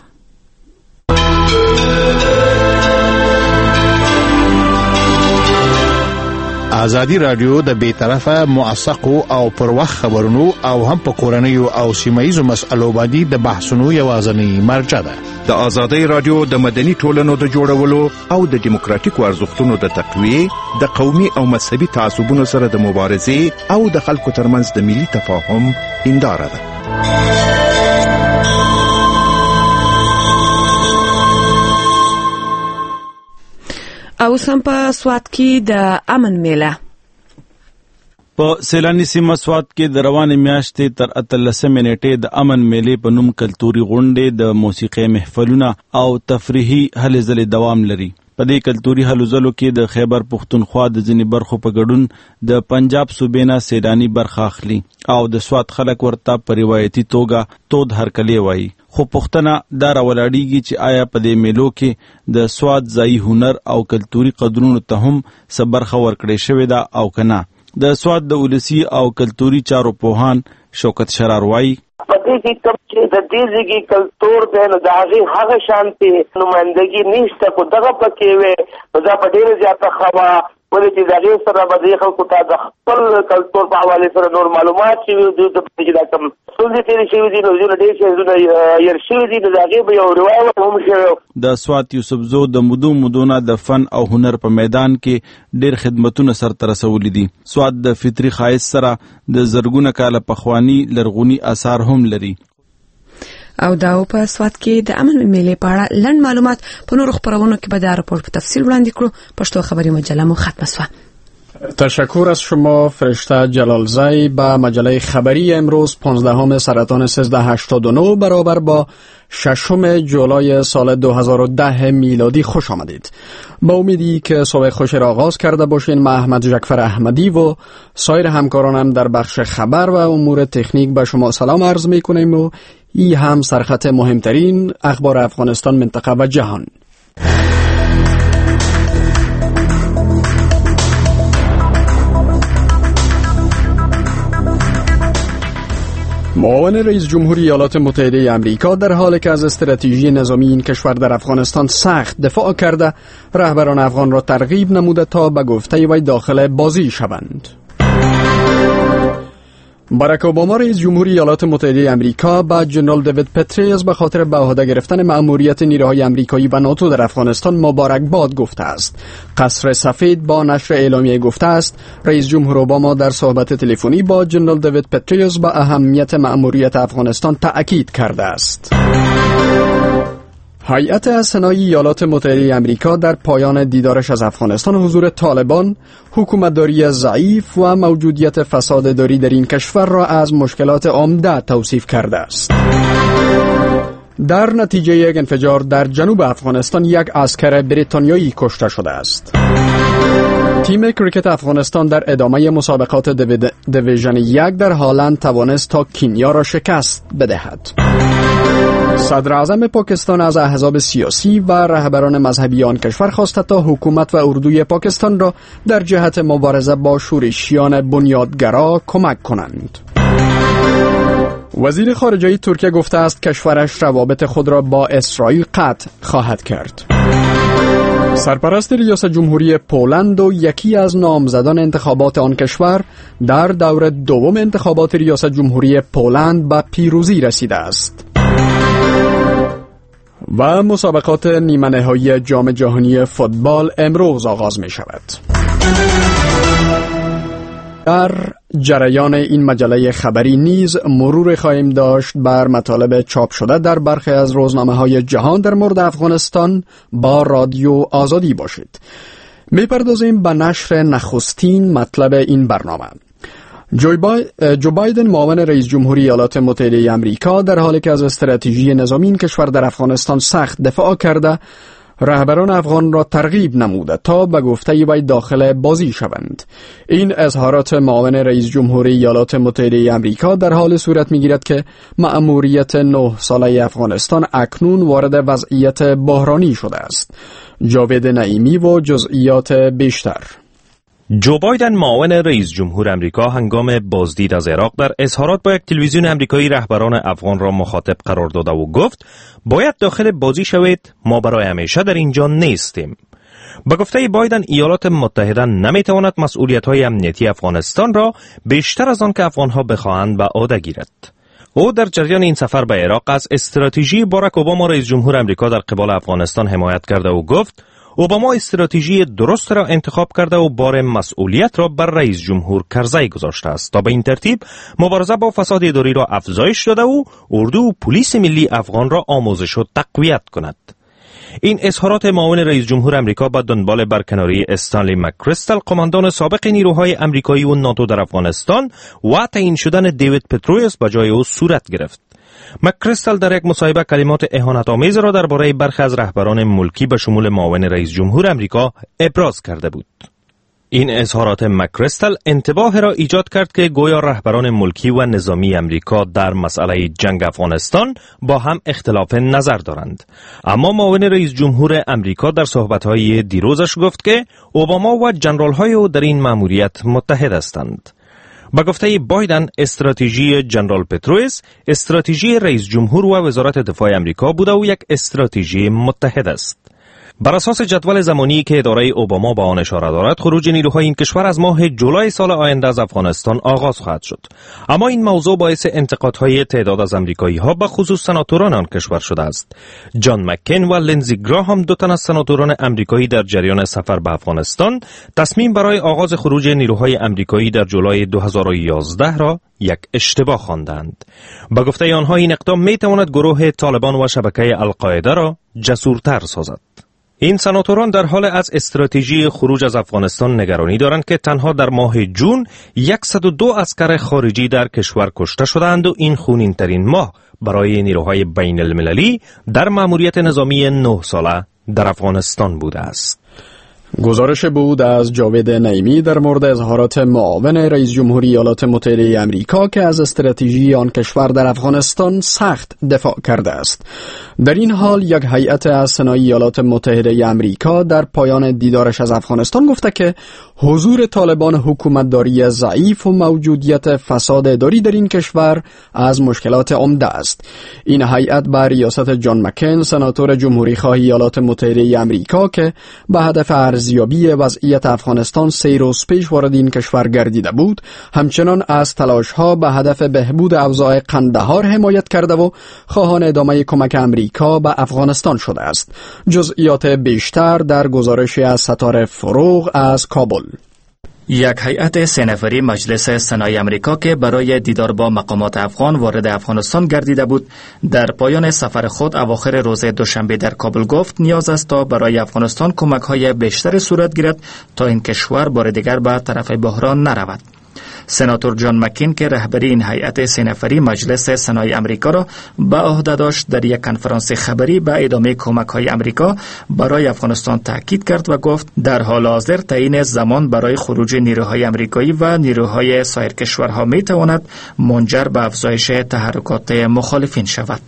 ازادي رادیو د بیطرفه موثقو او پر وخت خبرونو او هم په کورنیو او سیمایي مسألو باندې د بحثونو یوازنی مرجع ده. د ازادي رادیو د مدني ټولنو د جوړولو او د دیموکراتیکو ارزښتونو د تقویه، د قومي او مذهبي تعصبونو سره د مبارزې او د خلکو ترمنځ د ملي تفاهم هنداره ده. او سم په سوات کې د امن میله. په سیلاني سیمه سوات کې د روانې میاشتې تر 13 نیټې د امن میلې په نوم کلتوري غونډې، د موسیقي محفلونه او تفریحي هلې ځلې دوام لري. په دې کلتوري هلو ځلو کې د خیبر پښتونخوا د ځینې برخو په ګډون د پنجاب صوبې نه سیلاني برخه اخلي او د سوات خلک ورته په روایتي توګه تود هرکلی وایي. خو پوښتنه دا راولاړیږي چې آیا په دې میلو کې د سوات ځایي هنر او کلتوري قدرونو ته هم څه برخه ورکړې شوې ده او که نه. د سوات د ولسي او کلتوري چارو پوهان شوکت شرار وایي په دې کې کوم چې د دې ځای کلتور دی نو د هغه شانتي نمائندګي نشته، خو دغه پکې وي نو دا په ډېره زیاته ښه وه. ولې چې د هغې سره به دې خلکو ته د خپل کلتور په حوالې سره نور معلومات شوي دوی ته چې دا کوم ستونزې تېرې شوي دي نو ځینې ډېر څیزونه هېر شوي دي نو د هغې به یو روایت هم شوی. د سوات یوسفزو د مودونه د فن او هنر په میدان کې ډېر خدمتونه سرته رسولي دي. سوات د فطري ښایست سره د زرګونه کاله پخواني لرغوني آثار هم لري. او دا په سوات کې د امن میلې په اړه لنډ معلومات په نورو خبرونو کې به دا راپور په تفصیل وړاندې کړو. پښتو خبری مجله مو ختمه شوه. تشکر از شما فرشته جلالزی. به مجله خبری امروز 15 سرطان 1389 برابر با 6 جولای سال 2010 میلادی خوش آمدید. با امیدی که صبح خوش را آغاز کرده باشین. من احمد جعفر احمدی و سایر همکارانم در بخش خبر و امور تکنیک به شما سلام عرض می کنیم و این هم سرخط مهمترین اخبار افغانستان، منطقه و جهان. معاون رئیس جمهوری ایالات متحده آمریکا در حالی که از استراتژی نظامی این کشور در افغانستان سخت دفاع کرده، رهبران افغان را ترغیب نموده تا به گفته وی داخل بازی شوند. باراک اوباما رئیس جمهوری ایالات متحده آمریکا با جنرال دیوید پتریوس به خاطر به عهده گرفتن مأموریت نیروهای آمریکایی و ناتو در افغانستان مبارکباد گفته است. قصر سفید با نشر اعلامیه گفته است رئیس جمهور اوباما در صحبت تلفنی با جنرال دیوید پتریوس به اهمیت مأموریت افغانستان تأکید کرده است. هیئت اسنای ایالات متحده آمریکا در پایان دیدارش از افغانستان حضور طالبان، حکومتداری ضعیف و موجودیت فساد داری در این کشور را از مشکلات عمده توصیف کرده است. در نتیجه یک انفجار در جنوب افغانستان یک عسکر بریتانیایی کشته شده است. تیم کریکت افغانستان در ادامه مسابقات دیویژن 1 در هالند توانست تا کینیا را شکست بدهد. صدر اعظم پاکستان از احزاب سیاسی و رهبران مذهبی آن کشور خواسته تا حکومت و اردوی پاکستان را در جهت مبارزه با شورشیان بنیادگرا کمک کنند. وزیر خارجه ترکیه گفته است کشورش روابط خود را با اسرائیل قطع خواهد کرد. سرپرست ریاست جمهوری پولند و یکی از نامزدان انتخابات آن کشور در دور دوم انتخابات ریاست جمهوری پولند به پیروزی رسیده است. و مسابقات نیمه نهایی جام جهانی فوتبال امروز آغاز می شود. در جریان این مجله خبری نیز مرور خواهیم داشت بر مطالب چاپ شده در برخی از روزنامه‌های جهان در مورد افغانستان. با رادیو آزادی باشید. می‌پردازیم به نشر نخستین مطلب این برنامه. جو بایدن معاون رئیس جمهوری ایالات متحده آمریکا در حالی که از استراتژی نظامی این کشور در افغانستان سخت دفاع کرده، رهبران افغان را ترغیب نموده تا به گفته وی داخل بازی شوند. این اظهارات معاون رئیس جمهوری ایالات متحده آمریکا در حال صورت می‌گیرد که مأموریت 9 ساله افغانستان اکنون وارد وضعیت بحرانی شده است. جاوید نعیمی و جزئیات بیشتر. جو بایدن معاون رئیس جمهور آمریکا هنگام بازدید از عراق در اظهارات با یک تلویزیون آمریکایی رهبران افغان را مخاطب قرار داده و گفت باید داخل بازی شوید، ما برای همیشه در اینجا نیستیم. به گفته بایدن ایالات متحده نمیتواند مسئولیت‌های امنیتی افغانستان را بیشتر از آن که افغان‌ها بخواهند به عهده گیرد. او در جریان این سفر به عراق از استراتژی باراک اوباما رئیس جمهور آمریکا در قبال افغانستان حمایت کرده و گفت اوباما استراتژی درست را انتخاب کرده و بار مسئولیت را بر رئیس جمهور کرزی گذاشته است تا به این ترتیب مبارزه با فساد اداری را افزایش داده و اردو و پلیس ملی افغان را آموزش و تقویت کند. این اظهارات معاون رئیس جمهور آمریکا با دنبال برکناری استانلی مکریستل، قماندان سابق نیروهای آمریکایی و ناتو در افغانستان، و تعیین شدن دیوید پتریوس به جای او صورت گرفت. مکریستل در یک مصاحبه کلمات اهانت‌آمیز را درباره برخی از رهبران ملکی به شمول معاون رئیس جمهور آمریکا ابراز کرده بود. این اظهارات مکریستل انتباه را ایجاد کرد که گویا رهبران ملکی و نظامی آمریکا در مسئله جنگ افغانستان با هم اختلاف نظر دارند. اما معاون رئیس جمهور آمریکا در صحبت‌های دیروزش گفت که اوباما و جنرال‌های او در این مأموریت متحد هستند. با گفته بایدن استراتژی جنرال پتروس استراتژی رئیس جمهور و وزارت دفاع آمریکا بوده و یک استراتژی متحد است. بر اساس جدول زمانی که اداره اوباما به آن اشاره دارد، خروج نیروهای این کشور از ماه جولای سال آینده از افغانستان آغاز خواهد شد. اما این موضوع باعث انتقادهای تعداد از آمریکایی‌ها به خصوص سناتوران آن کشور شده است. جان مکین و لینزی گراهام، دو تن از سناتوران آمریکایی در جریان سفر به افغانستان، تصمیم برای آغاز خروج نیروهای آمریکایی در جولای 2011 را یک اشتباه خواندند. به گفته آنها این اقدام می‌تواند گروه طالبان و شبکه القاعده را جسورتر سازد. این سناتوران در حال از استراتژی خروج از افغانستان نگرانی دارند که تنها در ماه جون 102 عسکر خارجی در کشور کشته شدند و این خونین‌ترین ماه برای نیروهای بین المللی در مأموریت نظامی 9 ساله در افغانستان بوده است. گزارش بود از جاوید نعیمی در مورد اظهارات معاون رئیس جمهوری ایالات متحده آمریکا که از استراتژی آن کشور در افغانستان سخت دفاع کرده است. در این حال یک هیئت از سنای ایالات متحده آمریکا در پایان دیدارش از افغانستان گفته که حضور طالبان حکومتداری ضعیف و موجودیت فساد اداری در این کشور از مشکلات عمده است. این هیئت به ریاست جان مکین، سناتور جمهوری خواه ایالات متحده آمریکا که به هدف ارزیابی وضعیت افغانستان 3 روز پیش وارد این کشور گردیده بود، همچنان از تلاش‌ها به هدف بهبود اوضاع قندهار حمایت کرده و خواهان ادامه کمک آمریکا به افغانستان شده است. جزئیات بیشتر در گزارش از ستاره فروغ از کابل. یک هیئت 3 نفری مجلس سنای آمریکا که برای دیدار با مقامات افغان وارد افغانستان گردیده بود، در پایان سفر خود اواخر روز دوشنبه در کابل گفت نیاز است تا برای افغانستان کمک‌های بیشتر صورت گیرد تا این کشور بار دیگر به طرف بحران نرود. سناتور جان مکین که رهبری این هیئت 3 نفری مجلس سنای آمریکا را به عهده داشت، در یک کنفرانس خبری به ادامه کمک‌های آمریکا برای افغانستان تاکید کرد و گفت در حال حاضر تعیین زمان برای خروج نیروهای آمریکایی و نیروهای سایر کشورها می‌تواند منجر به افزایش تحرکات مخالفین شود.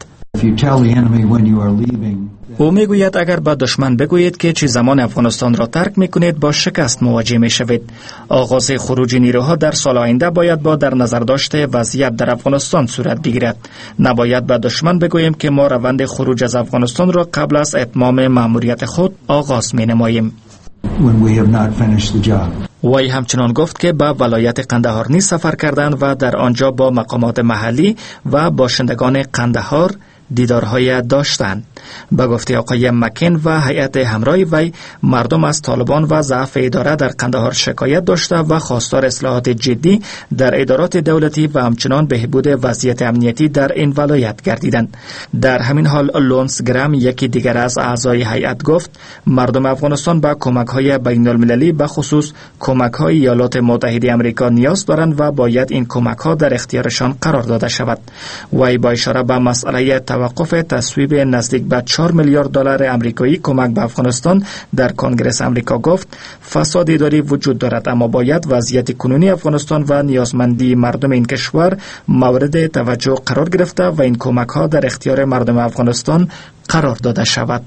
او میگوید اگر به دشمن بگویید که چه زمان افغانستان را ترک میکنید با شکست مواجه میشوید. آغاز خروج نیروها در سال آینده باید با در نظر داشته وضعیت در افغانستان صورت بگیرد. نباید به دشمن بگوییم که ما روند خروج از افغانستان را قبل از اتمام مأموریت خود آغاز مینماییم. وی همچنان گفت که به ولایت قندهار نیز سفر کردند و در آنجا با مقامات محلی و باشندگان قندهار دیدارهای داشتند. به گفته آقای مکین و هیئت همراه وی، مردم از طالبان و ضعف اداره در قندهار شکایت داشته و خواستار اصلاحات جدی در ادارات دولتی و همچنان بهبود وضعیت امنیتی در این ولایت گردیدند. در همین حال لونس گرام، یکی دیگر از اعضای هیئت، گفت مردم افغانستان به کمک‌های بین‌المللی به خصوص کمک‌های ایالات متحده آمریکا نیاز دارند و باید این کمک‌ها در اختیارشان قرار داده شود. وی با اشاره به مسئله توقف تصویب نزدیک به 4 میلیارد دلار آمریکایی کمک به افغانستان در کنگره آمریکا گفت فساد اداری وجود دارد، اما باید وضعیت کنونی افغانستان و نیازمندی مردم این کشور مورد توجه قرار گرفته و این کمک‌ها در اختیار مردم افغانستان قرار داده شود.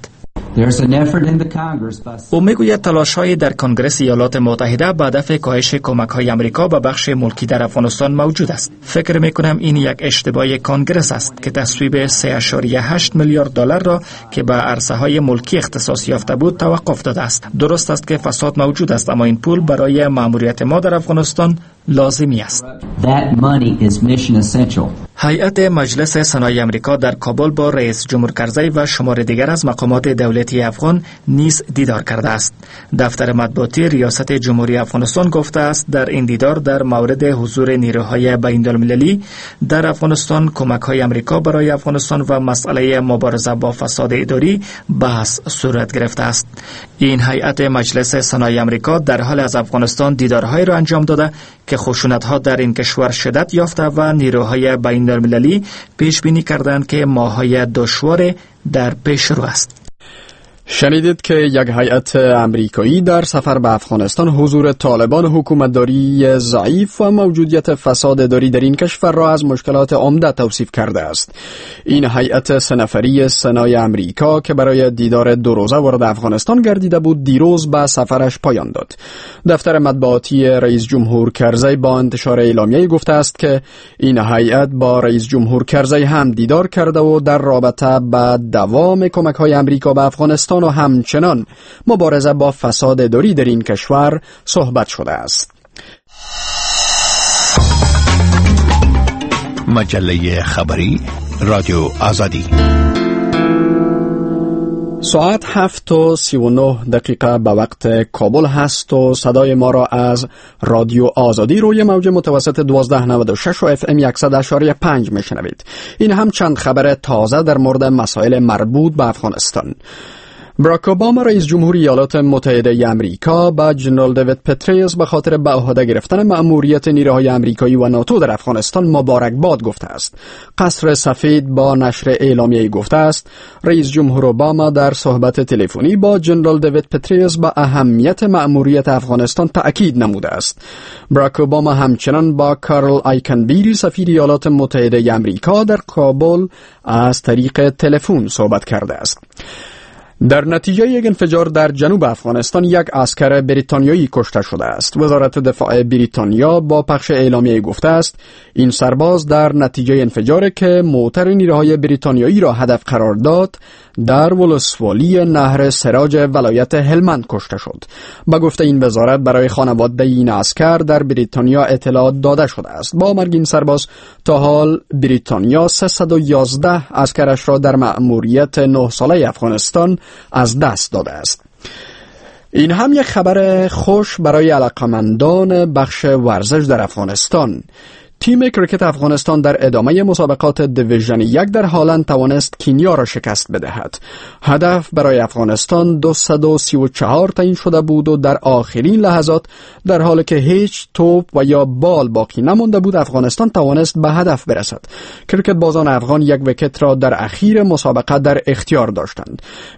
او میگوید تلاش‌های در کنگره ایالات متحده به هدف کاهش کمک‌های آمریکا به بخش ملکی در افغانستان موجود است. فکر می‌کنم این یک اشتباه کنگره است که تصویب 3.8 میلیارد دلار را که به عرصه‌های ملکی اختصاص یافته بود توقف داده است. درست است که فساد موجود است، اما این پول برای مأموریت ما در افغانستان لازمی است. هیئت مجلس سنای آمریکا در کابل با رئیس جمهور کرزی و شمار دیگر از مقامات دولتی افغان نیز دیدار کرده است. دفتر مطبوعاتی ریاست جمهوری افغانستان گفته است در این دیدار در مورد حضور نیروهای بین‌المللی در افغانستان، کمک‌های آمریکا برای افغانستان و مسئله مبارزه با فساد اداری بحث صورت گرفته است. این هیئت مجلس سنای آمریکا در حال از افغانستان دیدارهای را انجام داده که خشونت‌ها در این کشور شدت یافته و نیروهای بین‌المللی پیش بینی کردند که ماه‌های دشوار در پیش رو است. شنیدید که یک هیئت امریکایی در سفر به افغانستان حضور طالبان حکومتداری ضعیف و موجودیت فساد اداری در این کشور را از مشکلات عمده توصیف کرده است. این هیئت 3 نفری سنای امریکا که برای دیدار 2 روزه وارد افغانستان گردیده بود، دیروز به سفرش پایان داد. دفتر مطبوعاتی رئیس جمهور کرزی با انتشار اعلامیه‌ای گفته است که این هیئت با رئیس جمهور کرزی هم دیدار کرده و در رابطه با دوام کمک‌های امریکا به افغانستان افغانستان و همچنان مبارزه با فساد اداری در این کشور صحبت شده است. مجله خبری رادیو آزادی. ساعت 7:39 به وقت کابل هست و صدای ما را از رادیو آزادی روی موج متوسط 1296 و FM 100.5 میشنوید. این هم چند خبر تازه در مورد مسائل مربوط به افغانستان. باراک اوباما رئیس جمهور ایالات متحده آمریکا به جنرال دیوید پتریوس به خاطر به عهده گرفتن مأموریت نیروهای آمریکایی و ناتو در افغانستان مبارکباد گفته است. قصر سفید با نشر اعلامیه‌ای گفته است رئیس جمهور اوباما در صحبت تلفنی با جنرال دیوید پتریوس به اهمیت مأموریت افغانستان تأکید نموده است. باراک اوباما همچنان با کارل آیکنبیری سفیر ایالات متحده آمریکا در کابل از طریق تلفن صحبت کرده است. در نتیجه یک انفجار در جنوب افغانستان یک عسکر بریتانیایی کشته شده است. وزارت دفاع بریتانیا با پخش اعلامیه گفته است این سرباز در نتیجه انفجاری که موتر نیروهای بریتانیایی را هدف قرار داد در ولسوالی نهر سراج ولایت هلمند کشته شد. با گفته این وزارت برای خانواده این عسکر در بریتانیا اطلاعات داده شده است. با مرگ این سرباز تا حال بریتانیا 311 عسکرش را در مأموریت 9 ساله افغانستان از دست داده است. این هم یک خبر خوش برای علاقمندان بخش ورزش در افغانستان. تیم کرکت افغانستان در ادامه مسابقات دیویژن 1 در هالند توانست کینیا را شکست بدهد. هدف برای افغانستان 234 تعیین شده بود و در آخرین لحظات در حالی که هیچ توپ و یا بال باقی نمانده بود افغانستان توانست به هدف برسد. کرکت بازان افغان یک ویکت را در اخیر مسابقه در اختیار داشتند.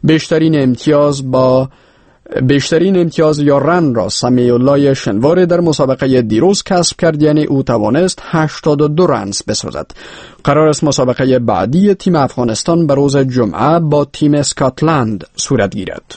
بیشترین امتیاز یا رن را سمیع الله شنواری در مسابقه دیروز کسب کرد، یعنی او توانست 82 رنز بسازد. قرار است مسابقه بعدی تیم افغانستان به روز جمعه با تیم اسکاتلند صورت گیرد.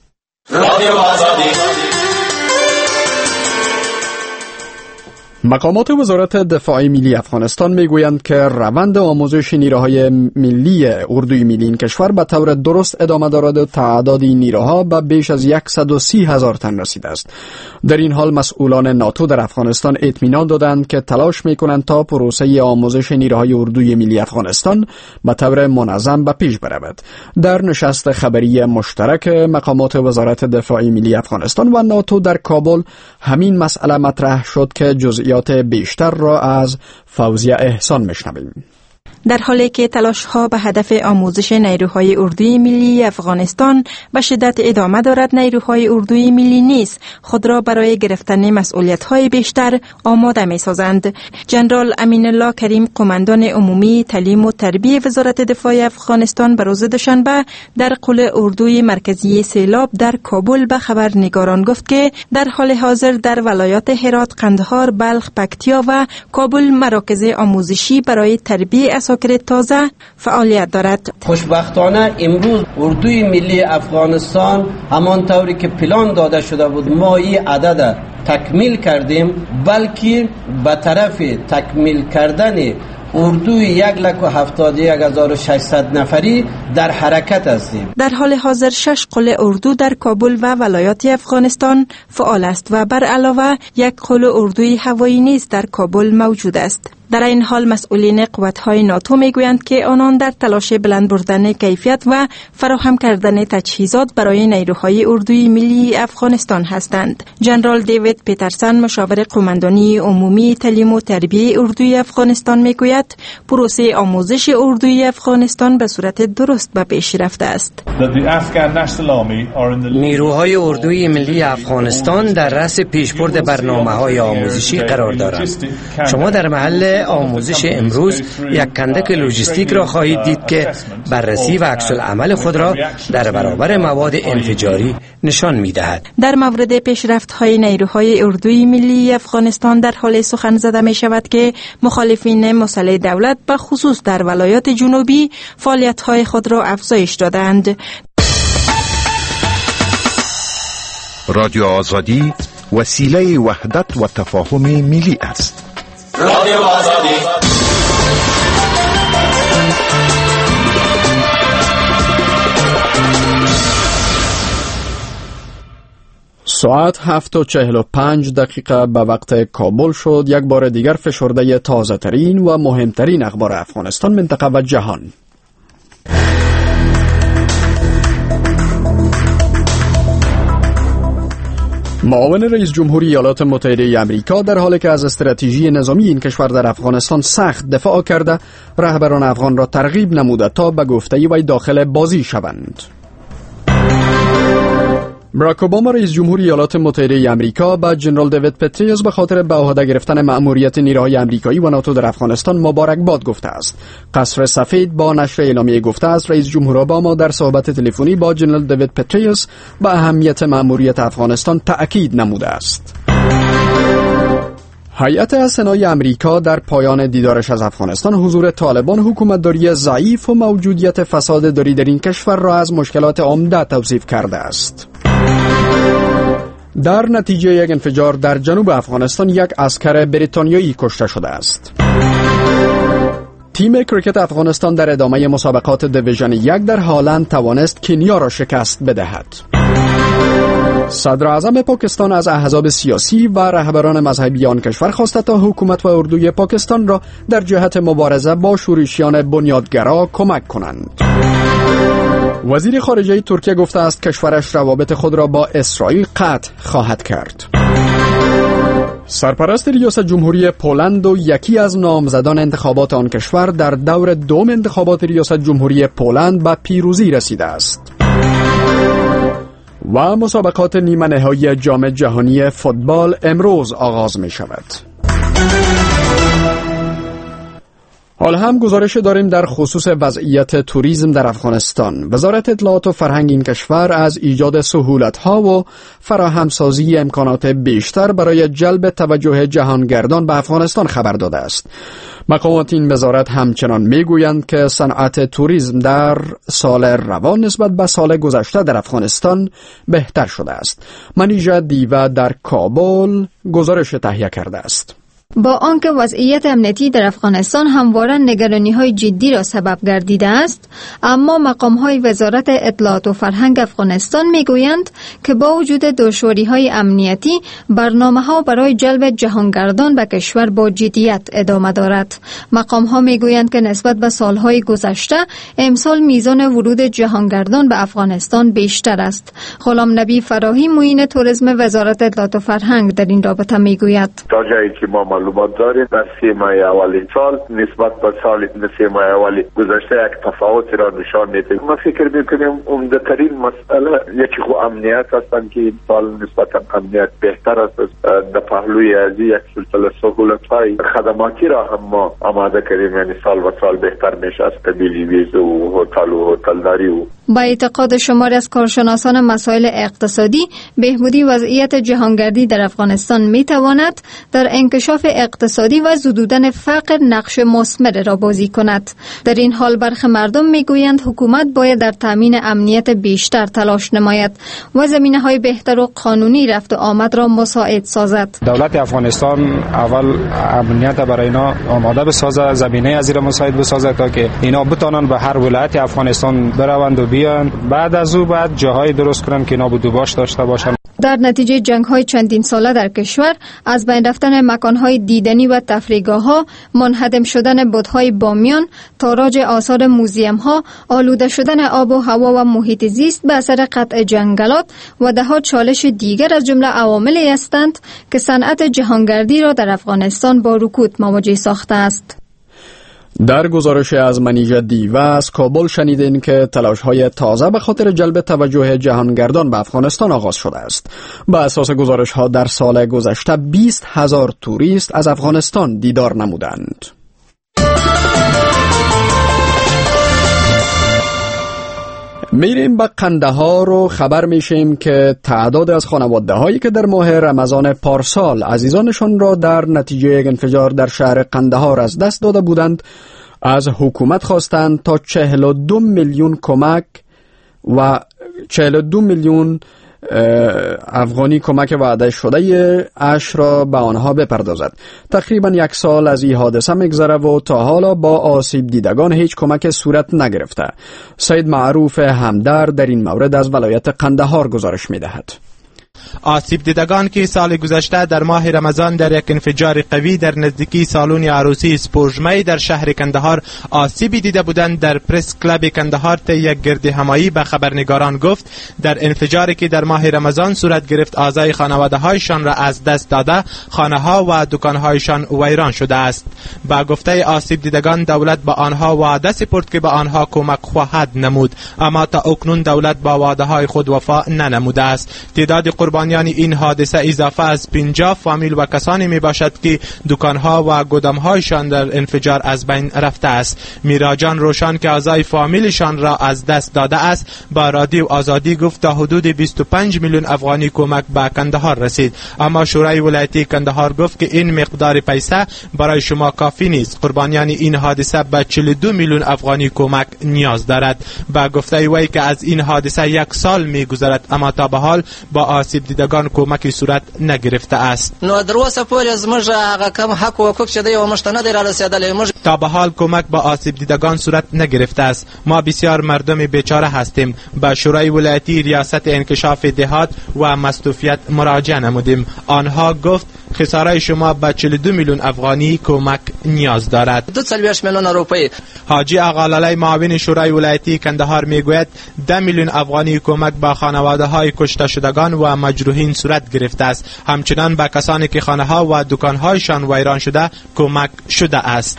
مقامات وزارت دفاع ملی افغانستان میگویند که روند آموزش نیروهای ملی اردوی ملی این کشور به طور درست ادامه دارد و تعداد این نیروها به بیش از 130,000 تن رسیده است. در این حال مسئولان ناتو در افغانستان اطمینان دادند که تلاش میکنند تا پروسه آموزش نیروهای اردوی ملی افغانستان به طور منظم به پیش برود. در نشست خبری مشترک مقامات وزارت دفاع ملی افغانستان و ناتو در کابل همین مسئله مطرح شد که جزئیات بیشتر را از فوزیه احسان میشنویم. در حالی که تلاش‌ها به هدف آموزش نیروهای اردوی ملی افغانستان به شدت ادامه دارد، نیروهای اردوی ملی نیز خود را برای گرفتن مسئولیت‌های بیشتر آماده می‌سازند. جنرال امین الله کریم، قماندان عمومی تعلیم و تربیت وزارت دفاع افغانستان، به روز دوشنبه در قلعه اردوی مرکزی سیلاب در کابل به خبرنگاران گفت که در حال حاضر در ولایات هرات، قندهار، بلخ، پکتیا و کابل مراکز آموزشی برای تربیت اساکر تازه فعالیت دارد. خوشبختانه امروز اردوی ملی افغانستان همان طوری که پلان داده شده بود ما این عدد تکمیل کردیم، بلکه به طرف تکمیل کردن اردوی 171,600 نفری در حرکت هستیم. در حال حاضر 6 قلعه اردو در کابل و ولایات افغانستان فعال است و بر علاوه یک قلعه اردوی هوایی نیز در کابل موجود است. در این حال مسئولین قوت‌های ناتو میگویند که آنان در تلاش بلند بردن کیفیت و فراهم کردن تجهیزات برای نیروهای اردوی ملی افغانستان هستند. جنرال دیوید پیترسن، مشاور قماندانی عمومی تعلیم و تربیت اردوی افغانستان میگوید پروسه آموزش اردوی افغانستان به صورت درست به پیش رفته است. نیروهای اردوی ملی افغانستان در رأس پیشبرد برنامه‌های آموزشی قرار دارند. شما در محل آموزش امروز یک کندک لوجستیک را خواهید دید که بررسی و عکس العمل خود را در برابر مواد انفجاری نشان می‌دهد. در مورد پیشرفت‌های نیروهای اردوی ملی افغانستان در حال سخن زده می‌شود که مخالفین مسلح دولت به خصوص در ولایات جنوبی فعالیت‌های خود را افزایش دادند. رادیو آزادی وسیله وحدت و تفاهم ملی است. رادیو آزادی. ساعت 7:45 به وقت کابل شد. یک بار دیگر فشرده تازه ترین و مهمترین اخبار افغانستان، منطقه و جهان. معاون رئیس جمهوری ایالات متحده آمریکا در حالی که از استراتژی نظامی این کشور در افغانستان سخت دفاع کرده، رهبران افغان را ترغیب نموده تا به گفته وی داخل بازی شوند. باراک اوباما رئیس جمهوری ایالات متحده آمریکا به جنرال دیوید پتریوس به خاطر به عهده گرفتن مأموریت نیروهای آمریکایی و ناتو در افغانستان مبارکباد گفته است. قصر سفید با نشر اعلامیه گفته است رئیس جمهور اوباما در صحبت تلفنی با جنرال دیوید پتریوس به اهمیت مأموریت افغانستان تأکید نموده است. هیئت سنای آمریکا در پایان دیدارش از افغانستان حضور طالبان حکومتداری ضعیف و موجودیت فساد داری در این کشور را از مشکلات عمده توصیف کرده است. در نتیجه یک انفجار در جنوب افغانستان یک عسکر بریتانیایی کشته شده است. تیم کریکت افغانستان در ادامه مسابقات دیویژن 1 در هالند توانست کنیا را شکست بدهد. صدر اعظم پاکستان از احزاب سیاسی و رهبران مذهبی آن کشور خواسته تا حکومت و اردوی پاکستان را در جهت مبارزه با شورشیان بنیادگرا کمک کنند. وزیر خارجه ترکیه گفته است کشورش روابط خود را با اسرائیل قطع خواهد کرد. سرپرست ریاست جمهوری پولند و یکی از نامزدان انتخابات آن کشور در دور دوم انتخابات ریاست جمهوری پولند به پیروزی رسیده است. و مسابقات نیمه نهایی جام جهانی فوتبال امروز آغاز می شود. حال هم گزارش داریم در خصوص وضعیت توریسم در افغانستان. وزارت اطلاعات و فرهنگ این کشور از ایجاد سهولت‌ها و فراهمسازی امکانات بیشتر برای جلب توجه جهانگردان به افغانستان خبر داده است. مقامات این وزارت همچنان میگویند که صنعت توریسم در سال روان نسبت به سال گذشته در افغانستان بهتر شده است. منیژه دیوه در کابل گزارش تهیه کرده است. با آنکه وضعیت امنیتی در افغانستان همواره نگرانی‌های جدی را سبب گردیده است، اما مقام‌های وزارت اطلاعات و فرهنگ افغانستان می‌گویند که با وجود دشواری‌های امنیتی، برنامه‌ها برای جلب جهانگردان به کشور با جدیت ادامه دارد. مقام‌ها می‌گویند که نسبت به سال‌های گذشته، امسال میزان ورود جهانگردان به افغانستان بیشتر است. غلام نبی فراهی معین توریسم وزارت اطلاعات و فرهنگ در این رابطه می‌گوید: تا جایی که ما معلومات داریم در 3 ماه اول سال نسبت به سال 3 ماه اول گذشته یک تفاوت را نشان میده. ما فکر میکنیم عمده ترین مسئله یکی خو امنیت هستند که این سال نسبتا امنیت بهتر است. در پهلوی از یک سلسله سهولت‌های خدماتی را هم ما آماده کردیم، یعنی سال و سال بهتر میشه از قبیل ویزه و هتلداری و با اعتقاد شماری از کارشناسان مسائل اقتصادی، بهبودی وضعیت جهانگردی در افغانستان میتواند در انکشاف اقتصادی و زدودن فقر نقش مثمر را بازی کند. در این حال برخی مردم میگویند حکومت باید در تامین امنیت بیشتر تلاش نماید و زمینه‌های بهتر و قانونی رفت و آمد را مساعد سازد. دولت افغانستان اول امنیت برای اینا آماده بسازه، زمینه از این مساعد بسازه تا که اینا بتونن به هر ولایت افغانستان بروند و بیان. بعد از او بعد جاهای درست کنن که اینا بدوباش داشته باشن. در نتیجه جنگ‌های چندین ساله در کشور، از بین رفتن مکان‌های دیدنی و تفریحگاه‌ها، منهدم شدن بت‌های بامیان، تاراج آثار موزیم‌ها، آلوده شدن آب و هوا و محیط زیست به اثر قطع جنگلات و ده‌ها چالش دیگر از جمله عواملی هستند که صنعت جهانگردی را در افغانستان با رکود مواجه ساخته است. در گزارش از منیژه دیوه از کابل شنیدین که تلاش‌های تازه به خاطر جلب توجه جهانگردان به افغانستان آغاز شده است. به اساس گزارش‌ها در سال گذشته 20,000 توریست از افغانستان دیدار نمودند. میریم به قندهار و خبر میشیم که تعداد از خانواده هایی که در ماه رمضان پارسال عزیزانشان را در نتیجه یک انفجار در شهر قندهار از دست داده بودند، از حکومت خواستند تا 42 میلیون کمک و 42 میلیون افغانی کمک وعده شده اش را به آنها بپردازد. تقریبا 1 سال از این حادثه میگذره و تا حالا با آسیب دیدگان هیچ کمک صورت نگرفته. سید معروف همدرد در این مورد از ولایت قندهار گزارش میدهد. آسیب دیدگان که سال گذشته در ماه رمضان در یک انفجار قوی در نزدیکی سالن عروسی سپوږمۍ در شهر کندهار آسیبی دیده بودند، در پرس کلاب کندهار طی یک گرد همایی به خبرنگاران گفت در انفجاری که در ماه رمضان صورت گرفت اعضای خانواده‌هایشان را از دست داده، خانه‌ها و دکان‌هایشان ویران شده است. با گفته آسیب دیدگان دولت به آنها وعده سپرد که به آنها کمک خواهد نمود، اما تا اکنون دولت با وعده‌های خود وفا ننموده است. تعداد قربانیان این حادثه اضافه از 50 فامیل و کسانی می باشد که دکان‌ها و گودام‌هایشان در انفجار از بین رفته است. میراجان روشن که اعضای فامیلشان را از دست داده است با رادیو آزادی گفت تا حدود 25 میلیون افغانی کمک به کندهار رسید، اما شورای ولایتی کندهار گفت که این مقدار پیسه برای شما کافی نیست. قربانیان این حادثه به 42 میلیون افغانی کمک نیاز دارد. با گفته وی که از این حادثه یک سال می‌گذرد، اما تا به حال با آسیب دیدگان کمکی صورت نگرفته است. نو دروسه پورې زموږ هغه کم حق و حقوق چې دی و مشتنه دی را رسیدلی. تا به حال کمک با آسیب دیدگان صورت نگرفته است. ما بسیار مردم بیچاره هستیم. با شورای ولایتی ریاست انکشاف دهات و مستوفیت مراجعه نمودیم. آنها گفت خساره شما به 42 میلیون افغانی کمک نیاز دارد. 2 میلیون روپیه. حاجی آقالالی معاون شورای ولایتی کندهار میگوید 10 میلیون افغانی کمک به خانواده‌های کشته شدگان و مجروحین صورت گرفته است. همچنان به کسانی که خانه‌ها و دکان‌هایشان ویران شده کمک شده است.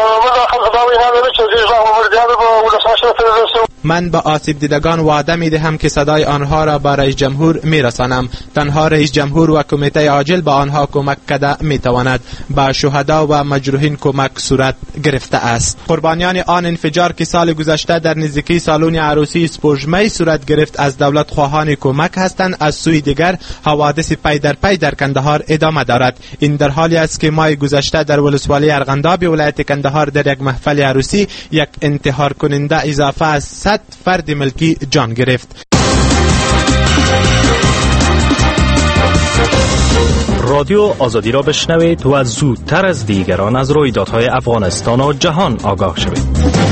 من به آسیب دیدگان وعده می‌دهم که صدای آنها را به رئیس جمهور می‌رسانم. تنها رئیس جمهور و کمیته عاجل به آنها کمک کرده می‌تواند. به شهدا و مجروحین کمک صورت گرفته است. قربانیان آن انفجار که سال گذشته در نزدیکی سالن عروسی سپوږمۍ صورت گرفت از دولت خواهان کمک هستند. از سوی دیگر حوادث پی در پی در کندهار ادامه دارد. این در حالی است که ماه گذشته در ولسوالی ارغنداب ولایت کندهار در یک محفل عروسی یک انتحار کننده اضافه از 100 فرد ملکی جان گرفت. رادیو آزادی را بشنوید و زودتر از دیگران از رویدادهای افغانستان و جهان آگاه شوید.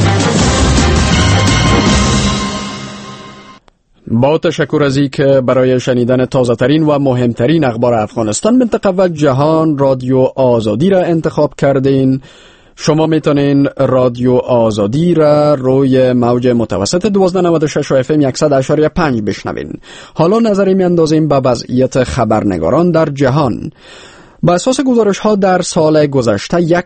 با تشکر از این که برای شنیدن تازه‌ترین و مهمترین اخبار افغانستان، منطقه و جهان رادیو آزادی را انتخاب کردین. شما میتونین رادیو آزادی را روی موج متوسط 1296 و FM 100.5 بشنوین. حالا نظری میاندازیم به وضعیت خبرنگاران در جهان. با اساس گزارش ها در سال گذشته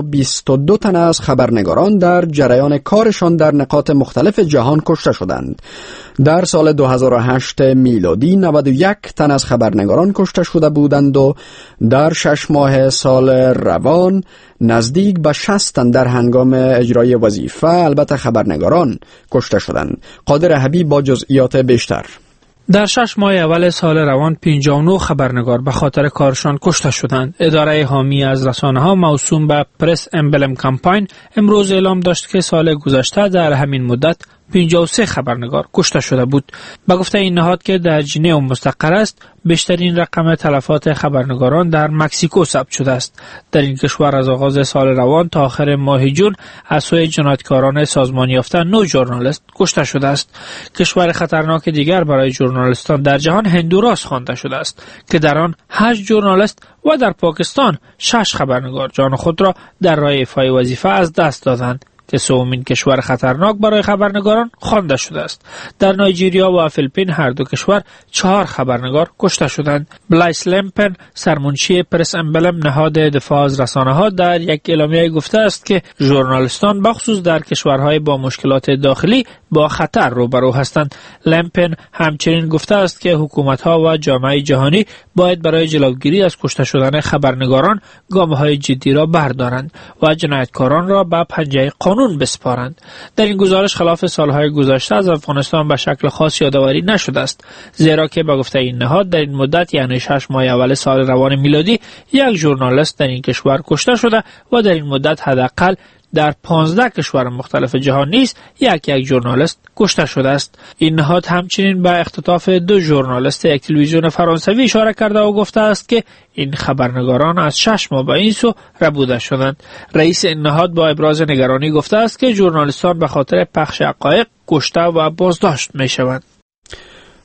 122 تن از خبرنگاران در جریان کارشان در نقاط مختلف جهان کشته شدند. در سال 2008 میلادی 91 تن از خبرنگاران کشته شده بودند و در 6 ماه سال روان نزدیک به 60 تن در هنگام اجرای وظیفه البته خبرنگاران کشته شدند. قادر حبیب با جزئیات بیشتر. در 6 ماه اول سال روان 59 خبرنگار به خاطر کارشان کشته شدند. اداره حامی از رسانه‌ها موسوم به پرس امبلم کمپاین امروز اعلام داشت که سال گذشته در همین مدت 53 خبرنگار کشته شده بود. با گفته این نهاد که در ژنو مستقر است، بیشترین رقم تلفات خبرنگاران در مکزیکو ثبت شده است. در این کشور از آغاز سال روان تا آخر ماه جون از سوی جنایتکاران سازمان یافته 9 ژورنالیست کشته شده است. کشور خطرناک دیگر برای ژورنالیستان در جهان هندوراس خوانده شده است که در آن 8 ژورنالیست و در پاکستان 6 خبرنگار جان خود را در راه ایفای وظیفه از دست دادند که سومین کشور خطرناک برای خبرنگاران خوانده شده است. در نایجریا و فیلیپین هر دو کشور 4 خبرنگار کشته شدند. بلایس لمپن سرمنشی پرس امبلم نهاد دفاع از رسانه‌ها در یک اعلامیه گفته است که ژورنالیستان بخصوص در کشورهای با مشکلات داخلی با خطر روبرو هستند. لمپن همچنین گفته است که حکومت‌ها و جامعه جهانی باید برای جلوگیری از کشته شدن خبرنگاران گام‌های جدی را بردارند و جنایتکاران را به پنجه قانون بسپارند. در این گزارش خلاف سالهای گذشته از افغانستان به شکل خاص یادآوری نشده است، زیرا که به گفته این نهاد در این مدت یعنی 6 ماه اول سال روان میلادی 1 ژورنالیست در این کشور کشته شده و در این مدت حداقل در 15 کشور مختلف جهان نیز یک ژورنالیست کشته شده است. این نهاد همچنین به اختطاف 2 ژورنالیست یک تلویزیون فرانسوی اشاره کرده و گفته است که این خبرنگاران از 6 ماه به این سو ربوده شدند. رئیس این نهاد با ابراز نگرانی گفته است که ژورنالیستان به خاطر پخش حقایق کشته و بازداشت می شوند.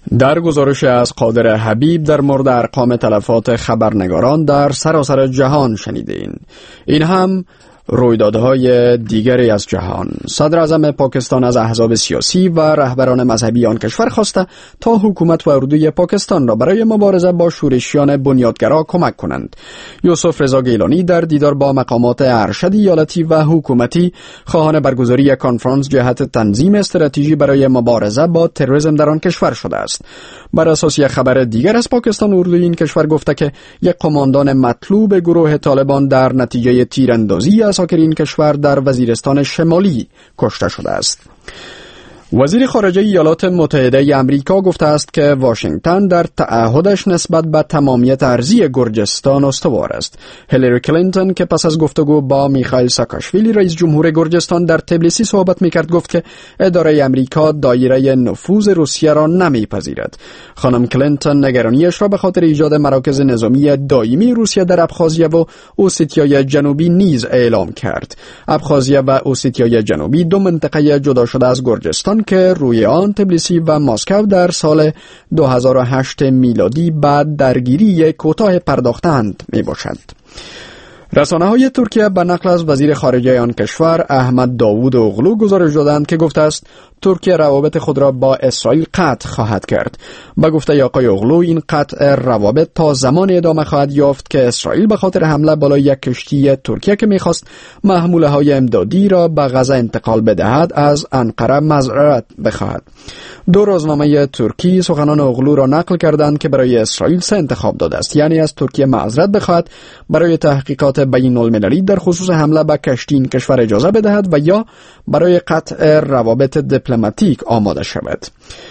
در گزارش از قادر حبیب در مورد ارقام تلفات خبرنگاران در سراسر جهان شنیدین. این هم رویدادهای دیگری از جهان. صدر اعظم پاکستان از احزاب سیاسی و رهبران مذهبی آن کشور خواسته تا حکومت و اردوی پاکستان را برای مبارزه با شورشیان بنیادگرا کمک کنند. یوسف رضا گیلانی در دیدار با مقامات ارشد ایالتی و حکومتی خواهان برگزاری یک کنفرانس جهت تنظیم استراتژی برای مبارزه با تروریسم در آن کشور شده است. بر اساس یک خبر دیگر از پاکستان، اردوی این کشور گفته که یک قماندان مطلوب گروه طالبان در نتیجه تیراندازی ساکنین کشور در وزیرستان شمالی کشته شده است. وزیر خارجه ایالات متحده آمریکا گفته است که واشنگتن در تعهدش نسبت به تمامیت ارضی گرجستان استوار است. هیلاری کلینتون که پس از گفتگو با میخائیل ساکاشویلی رئیس جمهور گرجستان در تبلیسی صحبت میکرد، گفت که اداره آمریکا دایره نفوذ روسیه را نمیپذیرد. خانم کلینتون نگرانیش را به خاطر ایجاد مراکز نظامی دائمی روسیه در ابخازیه و اوستیای جنوبی نیز اعلام کرد. ابخازیه و اوستیای جنوبی دو منطقه جدا شده از گرجستان که روی آن تبلیسی و مسکو در سال 2008 میلادی بعد درگیری کوتاه پرداختند می باشد. رسانه های ترکیه به نقل از وزیر خارجه آن کشور احمد داوود اوغلو گزارش دادند که گفته است ترکیه روابط خود را با اسرائیل قطع خواهد کرد. با گفته آقای اوغلو، این قطع روابط تا زمان ادامه خواهد یافت که اسرائیل به خاطر حمله بالای یک کشتی ترکیه که می‌خواست محموله های امدادی را به غزه انتقال بدهد از انقره معذرت بخواهد. دو روزنامه ترکی سخنان اوغلو را نقل کردند که برای اسرائیل سه انتخاب داده است، یعنی از ترکیه معذرت بخواهد، برای تحقیقات بین المللی در خصوص حمله به کشتی این کشور اجازه بدهد و یا برای قطع روابط دیپلماتیک آماده شود.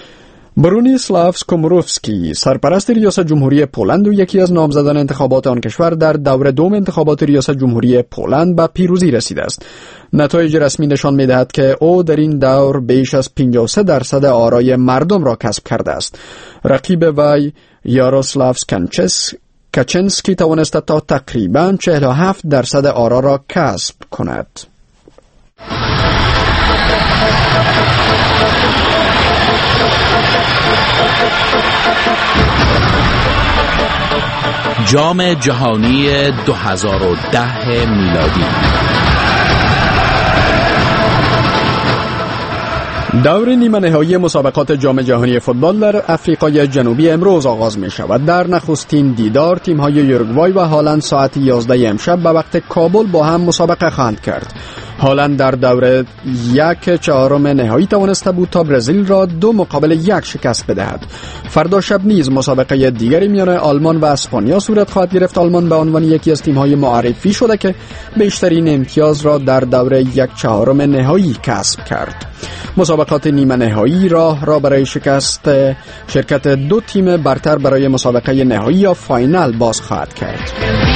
برونیسلاو کوموروفسکی، سرپرست ریاست جمهوری پولند و یکی از نامزدان انتخابات آن کشور، در دور دوم انتخابات ریاست جمهوری پولند به پیروزی رسیده است. نتایج رسمی نشان می‌دهد که او در این دور بیش از 53% آرای مردم را کسب کرده است. رقیب وی یاروسلاو کاچنسکی توانسته تا تقریباً 47% آرا را کسب کند. جام جهانی 2010 میلادی. دور نیمه نهایی مسابقات جام جهانی فوتبال در آفریقای جنوبی امروز آغاز می شود. در نخستین دیدار تیم‌های یوروگوای و هالند ساعت 11 امشب به وقت کابل با هم مسابقه خواهند کرد. هالند در دور 1/4 نهایی توانسته بود تا برزیل را 2-1 شکست بدهد. فردا شب نیز مسابقه دیگری میان آلمان و اسپانیا صورت خواهد گرفت. آلمان به عنوان یکی از تیم‌های معرفی شده که بیشترین امتیاز را در دور 1/4 نهایی کسب کرد. مسابقات نیمه نهایی راه را برای شرکت دو تیم برتر برای مسابقه نهایی یا فاینال باز خواهد کرد.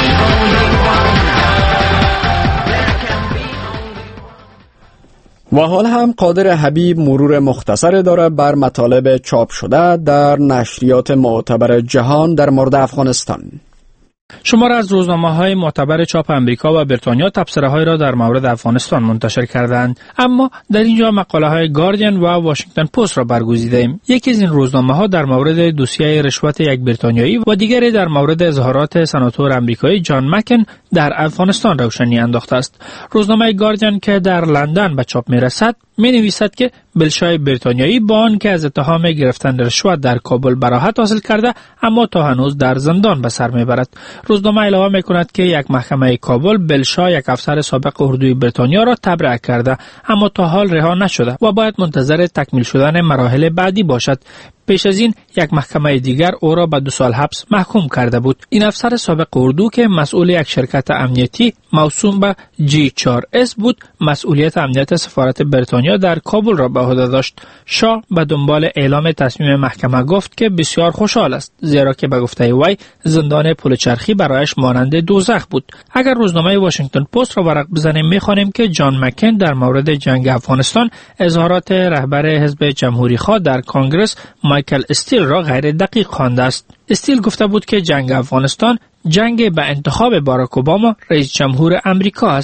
و حال هم قادر حبیب مرور مختصر داره بر مطالب چاپ شده در نشریات معتبر جهان در مورد افغانستان. شمار از روزنامه‌های معتبر چاپ امریکا و بریتانیا تبصره‌هایی را در مورد افغانستان منتشر کردند، اما در اینجا مقاله‌های گاردین و واشنگتن پست را برگزیدیم. یکی از این روزنامه‌ها در مورد دوسیه رشوت یک بریتانیایی و دیگری در مورد اظهارات سناتور آمریکایی جان مکن در افغانستان روشنی انداخته است. روزنامه گاردین که در لندن به چاپ می‌رسد می‌نویسد که بلشای بریتانیایی با آنکه از اتهام گرفتن رشوت در کابل براحت حاصل کرده، اما تا هنوز در زندان به سر میبرد. روزنامه علاوه میکند که یک محکمه کابل بلشا، یک افسر سابق اردوی بریتانیا را تبرئه کرده، اما تا حال رها نشده و باید منتظر تکمیل شدن مراحل بعدی باشد. پیش از این یک محکمه دیگر او را به 2 سال حبس محکوم کرده بود. این افسر سابق اردو که مسئول یک شرکت امنیتی موسوم به G4S بود، مسئولیت امنیت سفارت بریتانیا در کابل را به عهده داشت. شاه به دنبال اعلام تصمیم محکمه گفت که بسیار خوشحال است، زیرا که به گفته وی زندان پل چرخی برایش مانند دوزخ بود. اگر روزنامه واشنگتن پست را ورق بزنیم می‌خوانیم که جان مکن در مورد جنگ افغانستان اظهارات رهبر حزب جمهوری خواه در کنگره مایکل استیل را غیر دقیق خوانده است. استیل گفته بود که جنگ افغانستان جنگ به انتخاب باراک اوباما رئیس جمهور امریکا است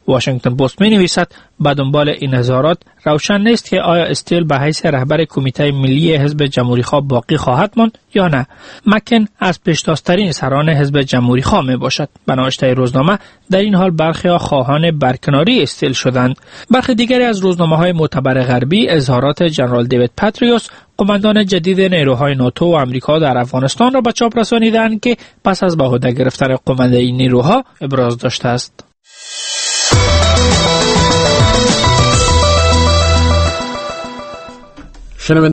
واشنگتن پست می‌نویسد به دنبال این اظهارات روشن نیست که آیا استیل به حیث رهبر کمیته ملی حزب جمهوری‌خواه باقی خواهد ماند یا نه. مکن از پیشتازترین سران حزب جمهوری‌خواه میباشد. به نوشته روزنامه در این حال برخی خواهان برکناری استیل شدند. برخی دیگری از روزنامه‌های معتبر غربی اظهارات جنرال دیوید پاتریوس قماندان جدید نیروهای ناتو و آمریکا در افغانستان را به چاپ رسانیدند که پس از به عهده گرفتن قماندانی این نیروها ابراز داشته است.